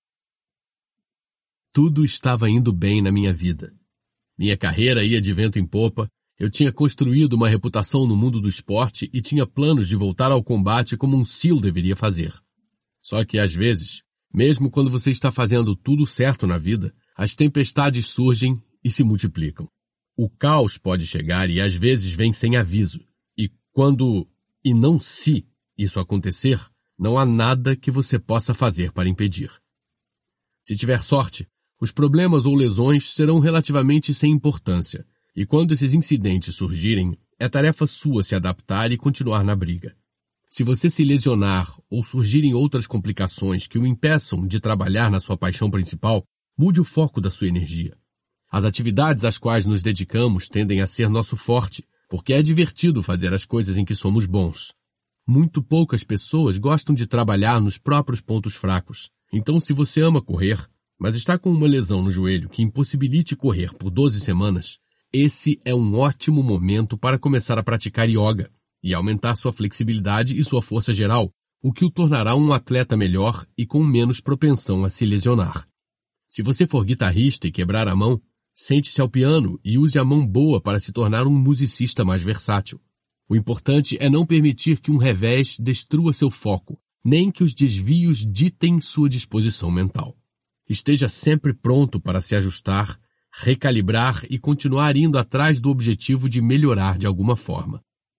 Tudo estava indo bem na minha vida. Minha carreira ia de vento em popa, eu tinha construído uma reputação no mundo do esporte e tinha planos de voltar ao combate como um SEAL deveria fazer. Só que às vezes, mesmo quando você está fazendo tudo certo na vida, as tempestades surgem e se multiplicam. O caos pode chegar e às vezes vem sem aviso. E não se isso acontecer, não há nada que você possa fazer para impedir. Se tiver sorte, os problemas ou lesões serão relativamente sem importância, e quando esses incidentes surgirem, é tarefa sua se adaptar e continuar na briga. Se você se lesionar ou surgirem outras complicações que o impeçam de trabalhar na sua paixão principal, mude o foco da sua energia. As atividades às quais nos dedicamos tendem a ser nosso forte, porque é divertido fazer as coisas em que somos bons. Muito poucas pessoas gostam de trabalhar nos próprios pontos fracos. Então, se você ama correr, mas está com uma lesão no joelho que impossibilite correr por 12 semanas, esse é um ótimo momento para começar a praticar yoga e aumentar sua flexibilidade e sua força geral, o que o tornará um atleta melhor e com menos propensão a se lesionar. Se você for guitarrista e quebrar a mão, sente-se ao piano e use a mão boa para se tornar um musicista mais versátil. O importante é não permitir que um revés destrua seu foco, nem que os desvios ditem sua disposição mental. Esteja sempre pronto para se ajustar, recalibrar e continuar indo atrás do objetivo de melhorar de alguma forma.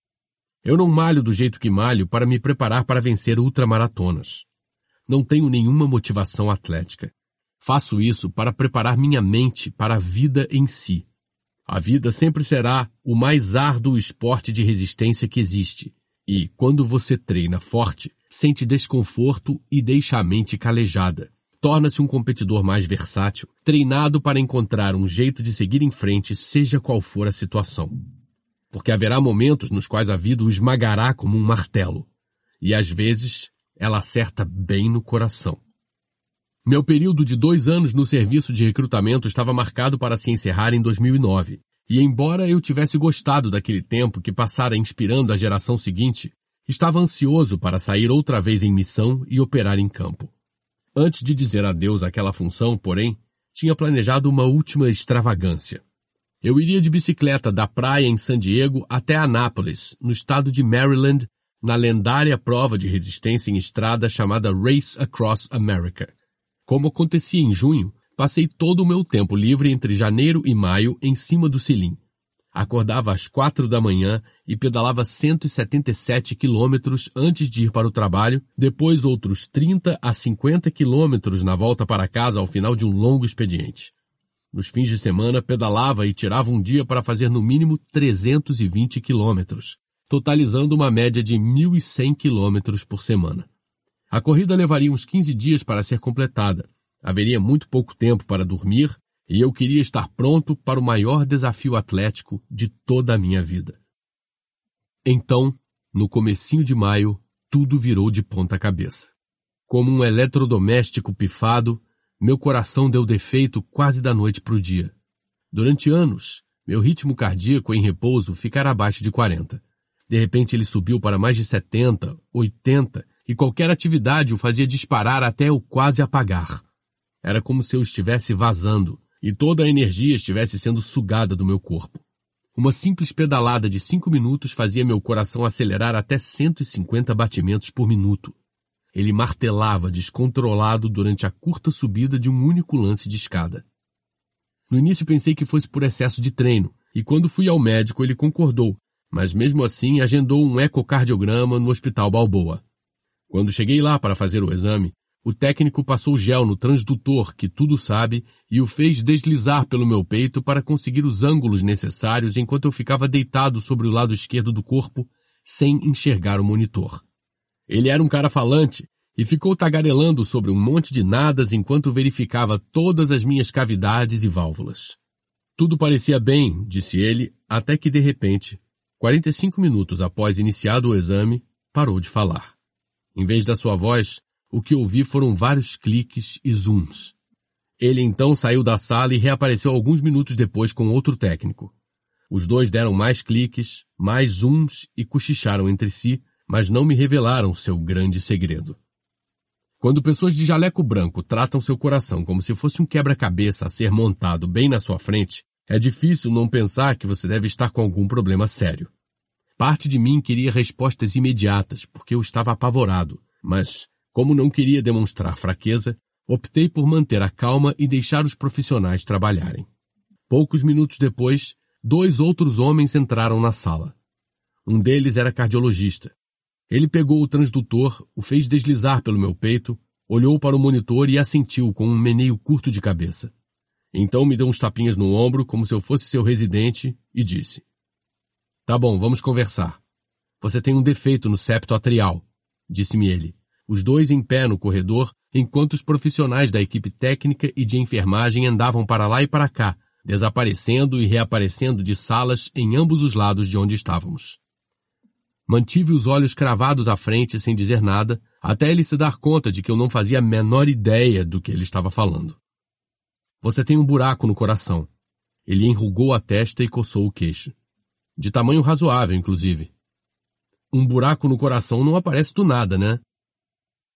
Eu não malho do jeito que malho para me preparar para vencer ultramaratonas. Não tenho nenhuma motivação atlética. Faço isso para preparar minha mente para a vida em si. A vida sempre será o mais árduo esporte de resistência que existe. E, quando você treina forte, sente desconforto e deixa a mente calejada. Torna-se um competidor mais versátil, treinado para encontrar um jeito de seguir em frente, seja qual for a situação. Porque haverá momentos nos quais a vida o esmagará como um martelo. E às vezes, ela acerta bem no coração. Meu período de 2 anos no serviço de recrutamento estava marcado para se encerrar em 2009. E embora eu tivesse gostado daquele tempo que passara inspirando a geração seguinte, estava ansioso para sair outra vez em missão e operar em campo. Antes de dizer adeus àquela função, porém, tinha planejado uma última extravagância. Eu iria de bicicleta da praia em San Diego até Anápolis, no estado de Maryland, na lendária prova de resistência em estrada chamada Race Across America. Como acontecia em junho, passei todo o meu tempo livre entre janeiro e maio em cima do Selim. Acordava às 4 da manhã e pedalava 177 quilômetros antes de ir para o trabalho, depois outros 30 a 50 quilômetros na volta para casa ao final de um longo expediente. Nos fins de semana, pedalava e tirava um dia para fazer no mínimo 320 quilômetros, totalizando uma média de 1.100 quilômetros por semana. A corrida levaria uns 15 dias para ser completada. Haveria muito pouco tempo para dormir e eu queria estar pronto para o maior desafio atlético de toda a minha vida. Então, no comecinho de maio, tudo virou de ponta cabeça. Como um eletrodoméstico pifado, meu coração deu defeito quase da noite para o dia. Durante anos, meu ritmo cardíaco em repouso ficara abaixo de 40. De repente ele subiu para mais de 70, 80, e qualquer atividade o fazia disparar até eu quase apagar. Era como se eu estivesse vazando e toda a energia estivesse sendo sugada do meu corpo. Uma simples pedalada de 5 minutos fazia meu coração acelerar até 150 batimentos por minuto. Ele martelava descontrolado durante a curta subida de um único lance de escada. No início pensei que fosse por excesso de treino, e quando fui ao médico ele concordou, mas mesmo assim agendou um ecocardiograma no Hospital Balboa. Quando cheguei lá para fazer o exame, o técnico passou gel no transdutor, que tudo sabe, e o fez deslizar pelo meu peito para conseguir os ângulos necessários enquanto eu ficava deitado sobre o lado esquerdo do corpo, sem enxergar o monitor. Ele era um cara falante e ficou tagarelando sobre um monte de nadas enquanto verificava todas as minhas cavidades e válvulas. Tudo parecia bem, disse ele, até que de repente, 45 minutos após iniciado o exame, parou de falar. Em vez da sua voz, o que ouvi foram vários cliques e zooms. Ele então saiu da sala e reapareceu alguns minutos depois com outro técnico. Os dois deram mais cliques, mais zooms e cochicharam entre si, mas não me revelaram seu grande segredo. Quando pessoas de jaleco branco tratam seu coração como se fosse um quebra-cabeça a ser montado bem na sua frente, é difícil não pensar que você deve estar com algum problema sério. Parte de mim queria respostas imediatas, porque eu estava apavorado, mas, como não queria demonstrar fraqueza, optei por manter a calma e deixar os profissionais trabalharem. Poucos minutos depois, 2 outros homens entraram na sala. Um deles era cardiologista. Ele pegou o transdutor, o fez deslizar pelo meu peito, olhou para o monitor e assentiu com um meneio curto de cabeça. Então me deu uns tapinhas no ombro, como se eu fosse seu residente, e disse: "Tá bom, vamos conversar. Você tem um defeito no septo atrial", disse-me ele. Os dois em pé no corredor, enquanto os profissionais da equipe técnica e de enfermagem andavam para lá e para cá, desaparecendo e reaparecendo de salas em ambos os lados de onde estávamos. Mantive os olhos cravados à frente sem dizer nada, até ele se dar conta de que eu não fazia a menor ideia do que ele estava falando. "Você tem um buraco no coração." Ele enrugou a testa e coçou o queixo. De tamanho razoável, inclusive. "Um buraco no coração não aparece do nada, né?"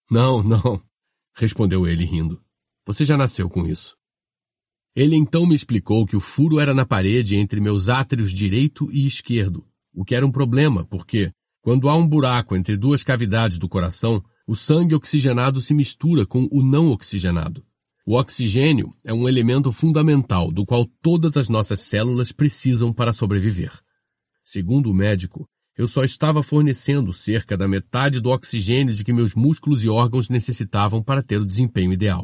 Não, não, respondeu ele rindo. Você já nasceu com isso. Ele então me explicou que o furo era na parede entre meus átrios direito e esquerdo, o que era um problema, porque, quando há um buraco entre duas cavidades do coração, o sangue oxigenado se mistura com o não oxigenado. O oxigênio é um elemento fundamental do qual todas as nossas células precisam para sobreviver. Segundo o médico, eu só estava fornecendo cerca da metade do oxigênio de que meus músculos e órgãos necessitavam para ter o desempenho ideal.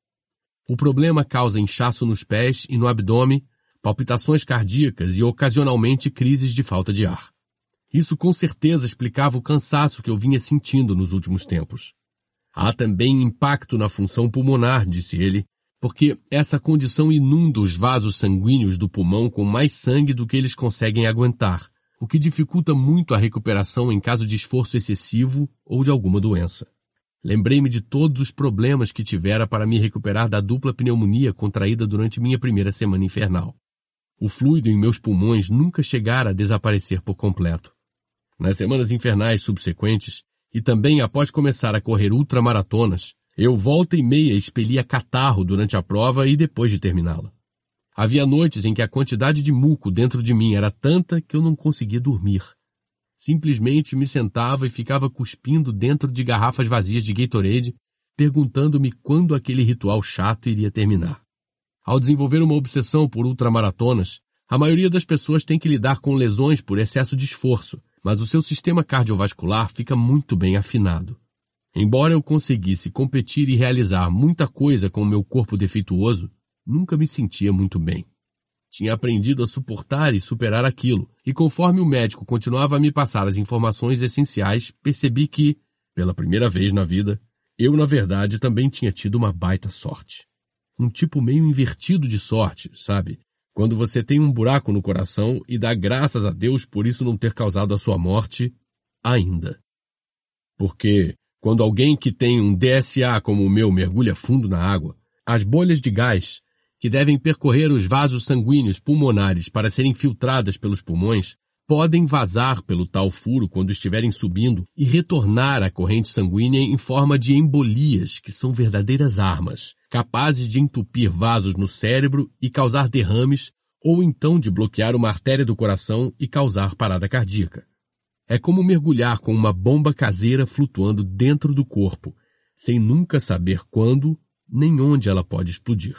O problema causa inchaço nos pés e no abdômen, palpitações cardíacas e ocasionalmente crises de falta de ar. Isso com certeza explicava o cansaço que eu vinha sentindo nos últimos tempos. Há também impacto na função pulmonar, disse ele, porque essa condição inunda os vasos sanguíneos do pulmão com mais sangue do que eles conseguem aguentar, o que dificulta muito a recuperação em caso de esforço excessivo ou de alguma doença. Lembrei-me de todos os problemas que tivera para me recuperar da dupla pneumonia contraída durante minha primeira semana infernal. O fluido em meus pulmões nunca chegara a desaparecer por completo. Nas semanas infernais subsequentes, e também após começar a correr ultramaratonas, eu volta e meia expelia catarro durante a prova e depois de terminá-la. Havia noites em que a quantidade de muco dentro de mim era tanta que eu não conseguia dormir. Simplesmente me sentava e ficava cuspindo dentro de garrafas vazias de Gatorade, perguntando-me quando aquele ritual chato iria terminar. Ao desenvolver uma obsessão por ultramaratonas, a maioria das pessoas tem que lidar com lesões por excesso de esforço, mas o seu sistema cardiovascular fica muito bem afinado. Embora eu conseguisse competir e realizar muita coisa com o meu corpo defeituoso, nunca me sentia muito bem. Tinha aprendido a suportar e superar aquilo, e conforme o médico continuava a me passar as informações essenciais, percebi que, pela primeira vez na vida, eu na verdade também tinha tido uma baita sorte. Um tipo meio invertido de sorte, sabe? Quando você tem um buraco no coração e dá graças a Deus por isso não ter causado a sua morte ainda. Porque, quando alguém que tem um DSA como o meu mergulha fundo na água, as bolhas de gás, que devem percorrer os vasos sanguíneos pulmonares para serem filtradas pelos pulmões, podem vazar pelo tal furo quando estiverem subindo e retornar à corrente sanguínea em forma de embolias, que são verdadeiras armas, capazes de entupir vasos no cérebro e causar derrames, ou então de bloquear uma artéria do coração e causar parada cardíaca. É como mergulhar com uma bomba caseira flutuando dentro do corpo, sem nunca saber quando nem onde ela pode explodir.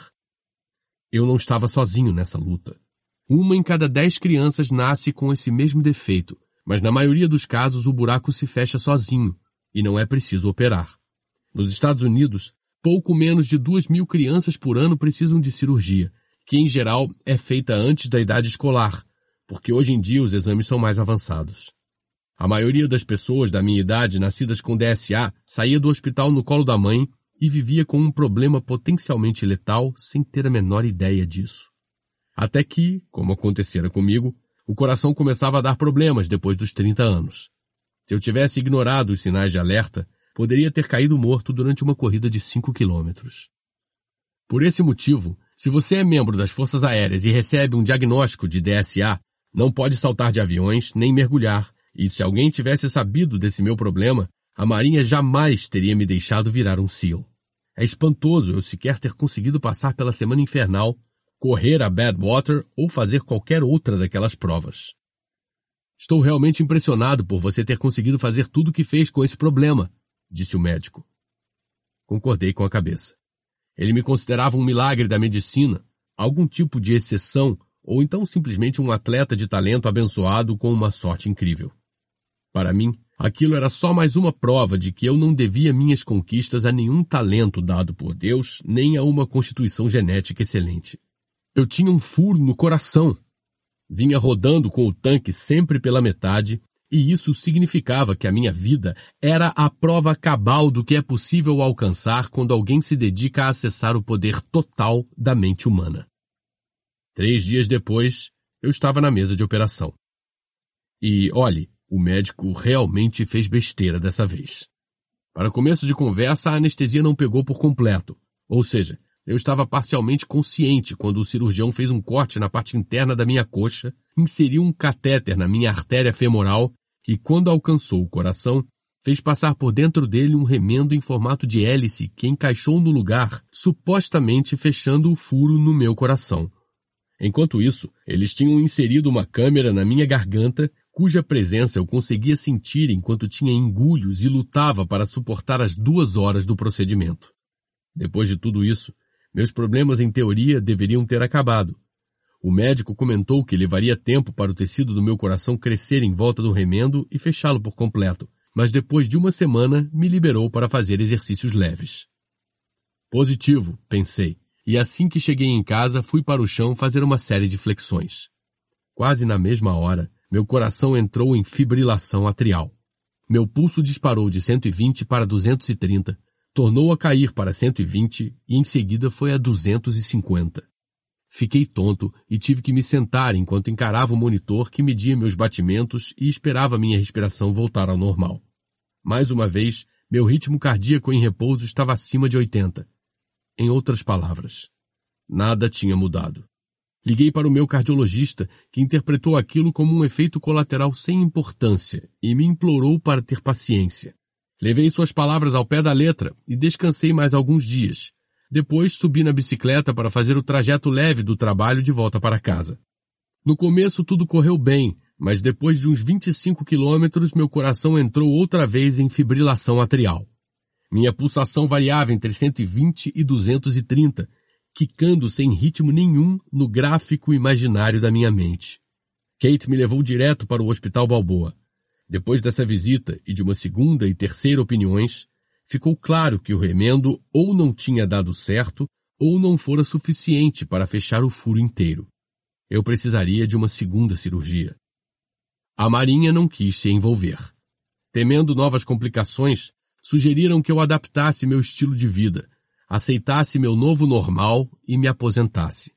Eu não estava sozinho nessa luta. 1 em cada 10 crianças nasce com esse mesmo defeito, mas na maioria dos casos o buraco se fecha sozinho e não é preciso operar. Nos Estados Unidos, pouco menos de 2.000 crianças por ano precisam de cirurgia, que em geral é feita antes da idade escolar, porque hoje em dia os exames são mais avançados. A maioria das pessoas da minha idade nascidas com DSA saía do hospital no colo da mãe e vivia com um problema potencialmente letal sem ter a menor ideia disso. Até que, como acontecera comigo, o coração começava a dar problemas depois dos 30 anos. Se eu tivesse ignorado os sinais de alerta, poderia ter caído morto durante uma corrida de 5 quilômetros. Por esse motivo, se você é membro das Forças Aéreas e recebe um diagnóstico de DSA, não pode saltar de aviões nem mergulhar, e se alguém tivesse sabido desse meu problema, a Marinha jamais teria me deixado virar um SEAL. É espantoso eu sequer ter conseguido passar pela semana infernal, correr a Badwater ou fazer qualquer outra daquelas provas. Estou realmente impressionado por você ter conseguido fazer tudo o que fez com esse problema, disse o médico. Concordei com a cabeça. Ele me considerava um milagre da medicina, algum tipo de exceção, ou então simplesmente um atleta de talento abençoado com uma sorte incrível. Para mim, aquilo era só mais uma prova de que eu não devia minhas conquistas a nenhum talento dado por Deus, nem a uma constituição genética excelente. Eu tinha um furo no coração. Vinha rodando com o tanque sempre pela metade, e isso significava que a minha vida era a prova cabal do que é possível alcançar quando alguém se dedica a acessar o poder total da mente humana. 3 dias depois, eu estava na mesa de operação. E, olhe, o médico realmente fez besteira dessa vez. Para começo de conversa, a anestesia não pegou por completo, ou seja, eu estava parcialmente consciente quando o cirurgião fez um corte na parte interna da minha coxa, inseriu um catéter na minha artéria femoral e, quando alcançou o coração, fez passar por dentro dele um remendo em formato de hélice que encaixou no lugar, supostamente fechando o furo no meu coração. Enquanto isso, eles tinham inserido uma câmera na minha garganta, cuja presença eu conseguia sentir enquanto tinha engulhos e lutava para suportar as 2 horas do procedimento. Depois de tudo isso, meus problemas em teoria deveriam ter acabado. O médico comentou que levaria tempo para o tecido do meu coração crescer em volta do remendo e fechá-lo por completo, mas depois de 1 semana me liberou para fazer exercícios leves. Positivo, pensei, e assim que cheguei em casa fui para o chão fazer uma série de flexões. Quase na mesma hora, meu coração entrou em fibrilação atrial. Meu pulso disparou de 120 para 230, tornou a cair para 120 e em seguida foi a 250. Fiquei tonto e tive que me sentar enquanto encarava o monitor que media meus batimentos e esperava minha respiração voltar ao normal. Mais uma vez, meu ritmo cardíaco em repouso estava acima de 80. Em outras palavras, nada tinha mudado. Liguei para o meu cardiologista, que interpretou aquilo como um efeito colateral sem importância e me implorou para ter paciência. Levei suas palavras ao pé da letra e descansei mais alguns dias. Depois subi na bicicleta para fazer o trajeto leve do trabalho de volta para casa. No começo tudo correu bem, mas depois de uns 25 quilômetros meu coração entrou outra vez em fibrilação atrial. Minha pulsação variava entre 120 e 230, quicando sem ritmo nenhum no gráfico imaginário da minha mente. Kate me levou direto para o Hospital Balboa. Depois dessa visita e de uma segunda e terceira opiniões, ficou claro que o remendo ou não tinha dado certo ou não fora suficiente para fechar o furo inteiro. Eu precisaria de uma segunda cirurgia. A Marinha não quis se envolver. Temendo novas complicações, sugeriram que eu adaptasse meu estilo de vida, aceitasse meu novo normal e me aposentasse.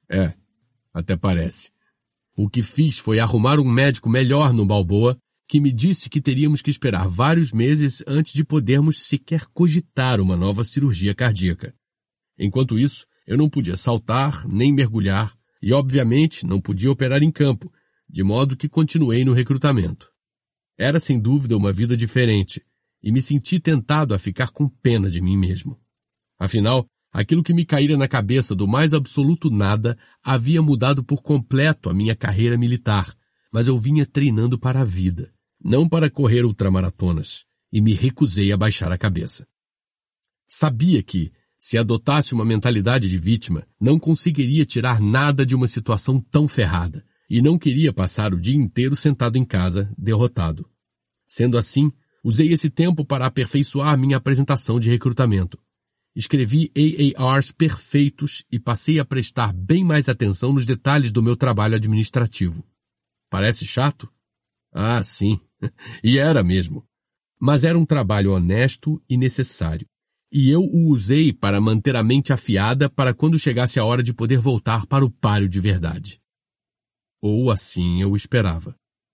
Até parece. O que fiz foi arrumar um médico melhor no Balboa, que me disse que teríamos que esperar vários meses antes de podermos sequer cogitar uma nova cirurgia cardíaca. Enquanto isso, eu não podia saltar nem mergulhar e, obviamente, não podia operar em campo, de modo que continuei no recrutamento. Era sem dúvida uma vida diferente, e me senti tentado a ficar com pena de mim mesmo. Afinal, aquilo que me caíra na cabeça do mais absoluto nada havia mudado por completo a minha carreira militar, mas eu vinha treinando para a vida, não para correr ultramaratonas, e me recusei a baixar a cabeça. Sabia que, se adotasse uma mentalidade de vítima, não conseguiria tirar nada de uma situação tão ferrada, e não queria passar o dia inteiro sentado em casa, derrotado. Sendo assim, usei esse tempo para aperfeiçoar minha apresentação de recrutamento. Escrevi AARs perfeitos e passei a prestar bem mais atenção nos detalhes do meu trabalho administrativo. Parece chato? Ah, sim. E era mesmo. Mas era um trabalho honesto e necessário. E eu o usei para manter a mente afiada para quando chegasse a hora de poder voltar para o páreo de verdade. Ou assim eu esperava.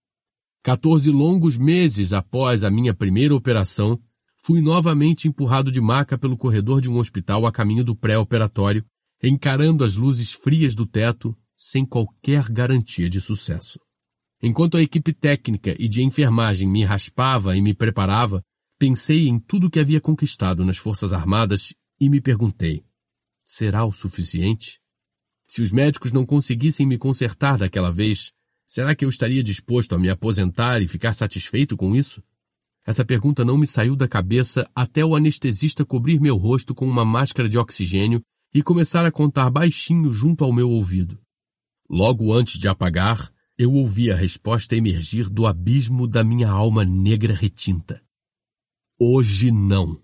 14 longos meses após a minha primeira operação, fui novamente empurrado de maca pelo corredor de um hospital a caminho do pré-operatório, encarando as luzes frias do teto, sem qualquer garantia de sucesso. Enquanto a equipe técnica e de enfermagem me raspava e me preparava, pensei em tudo que havia conquistado nas Forças Armadas e me perguntei, será o suficiente? Se os médicos não conseguissem me consertar daquela vez, será que eu estaria disposto a me aposentar e ficar satisfeito com isso? Essa pergunta não me saiu da cabeça até o anestesista cobrir meu rosto com uma máscara de oxigênio e começar a contar baixinho junto ao meu ouvido. Logo antes de apagar, eu ouvi a resposta emergir do abismo da minha alma negra retinta. Hoje não.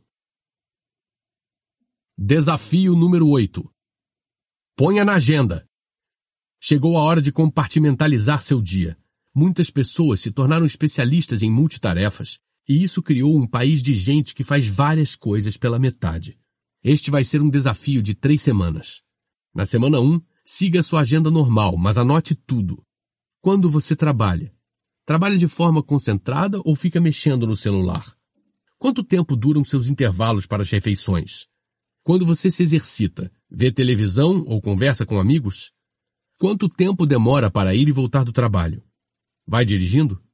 Desafio número 8. Ponha na agenda. Chegou a hora de compartimentalizar seu dia. Muitas pessoas se tornaram especialistas em multitarefas, e isso criou um país de gente que faz várias coisas pela metade. Este vai ser um desafio de 3 semanas. Na semana 1, siga sua agenda normal, mas anote tudo. Quando você trabalha? Trabalha de forma concentrada ou fica mexendo no celular? Quanto tempo duram seus intervalos para as refeições? Quando você se exercita, vê televisão ou conversa com amigos? Quanto tempo demora para ir e voltar do trabalho? Vai dirigindo?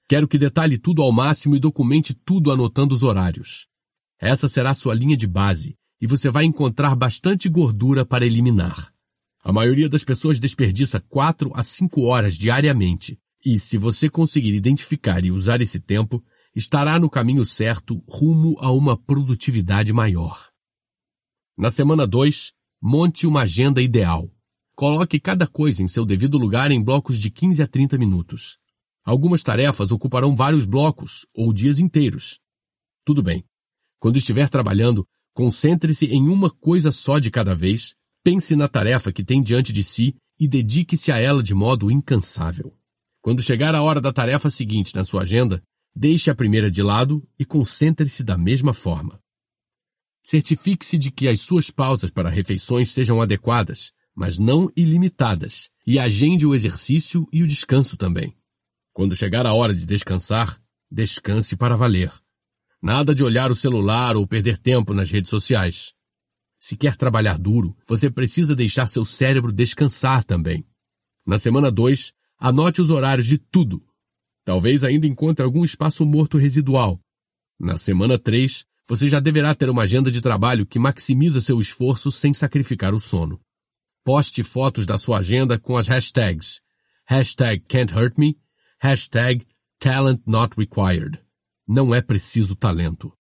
Quero que detalhe tudo ao máximo e documente tudo anotando os horários. Essa será sua linha de base e você vai encontrar bastante gordura para eliminar. A maioria das pessoas desperdiça 4 a 5 horas diariamente e, se você conseguir identificar e usar esse tempo, estará no caminho certo rumo a uma produtividade maior. Na semana 2, monte uma agenda ideal. Coloque cada coisa em seu devido lugar em blocos de 15 a 30 minutos. Algumas tarefas ocuparão vários blocos ou dias inteiros. Tudo bem. Quando estiver trabalhando, concentre-se em uma coisa só de cada vez, pense na tarefa que tem diante de si e dedique-se a ela de modo incansável. Quando chegar a hora da tarefa seguinte na sua agenda, deixe a primeira de lado e concentre-se da mesma forma. Certifique-se de que as suas pausas para refeições sejam adequadas, mas não ilimitadas, e agende o exercício e o descanso também. Quando chegar a hora de descansar, descanse para valer. Nada de olhar o celular ou perder tempo nas redes sociais. Se quer trabalhar duro, você precisa deixar seu cérebro descansar também. Na semana 2, anote os horários de tudo. Talvez ainda encontre algum espaço morto residual. Na semana 3, você já deverá ter uma agenda de trabalho que maximiza seu esforço sem sacrificar o sono. Poste fotos da sua agenda com as hashtags #Can'tHurtMe, #TalentNotRequired. Não é preciso talento.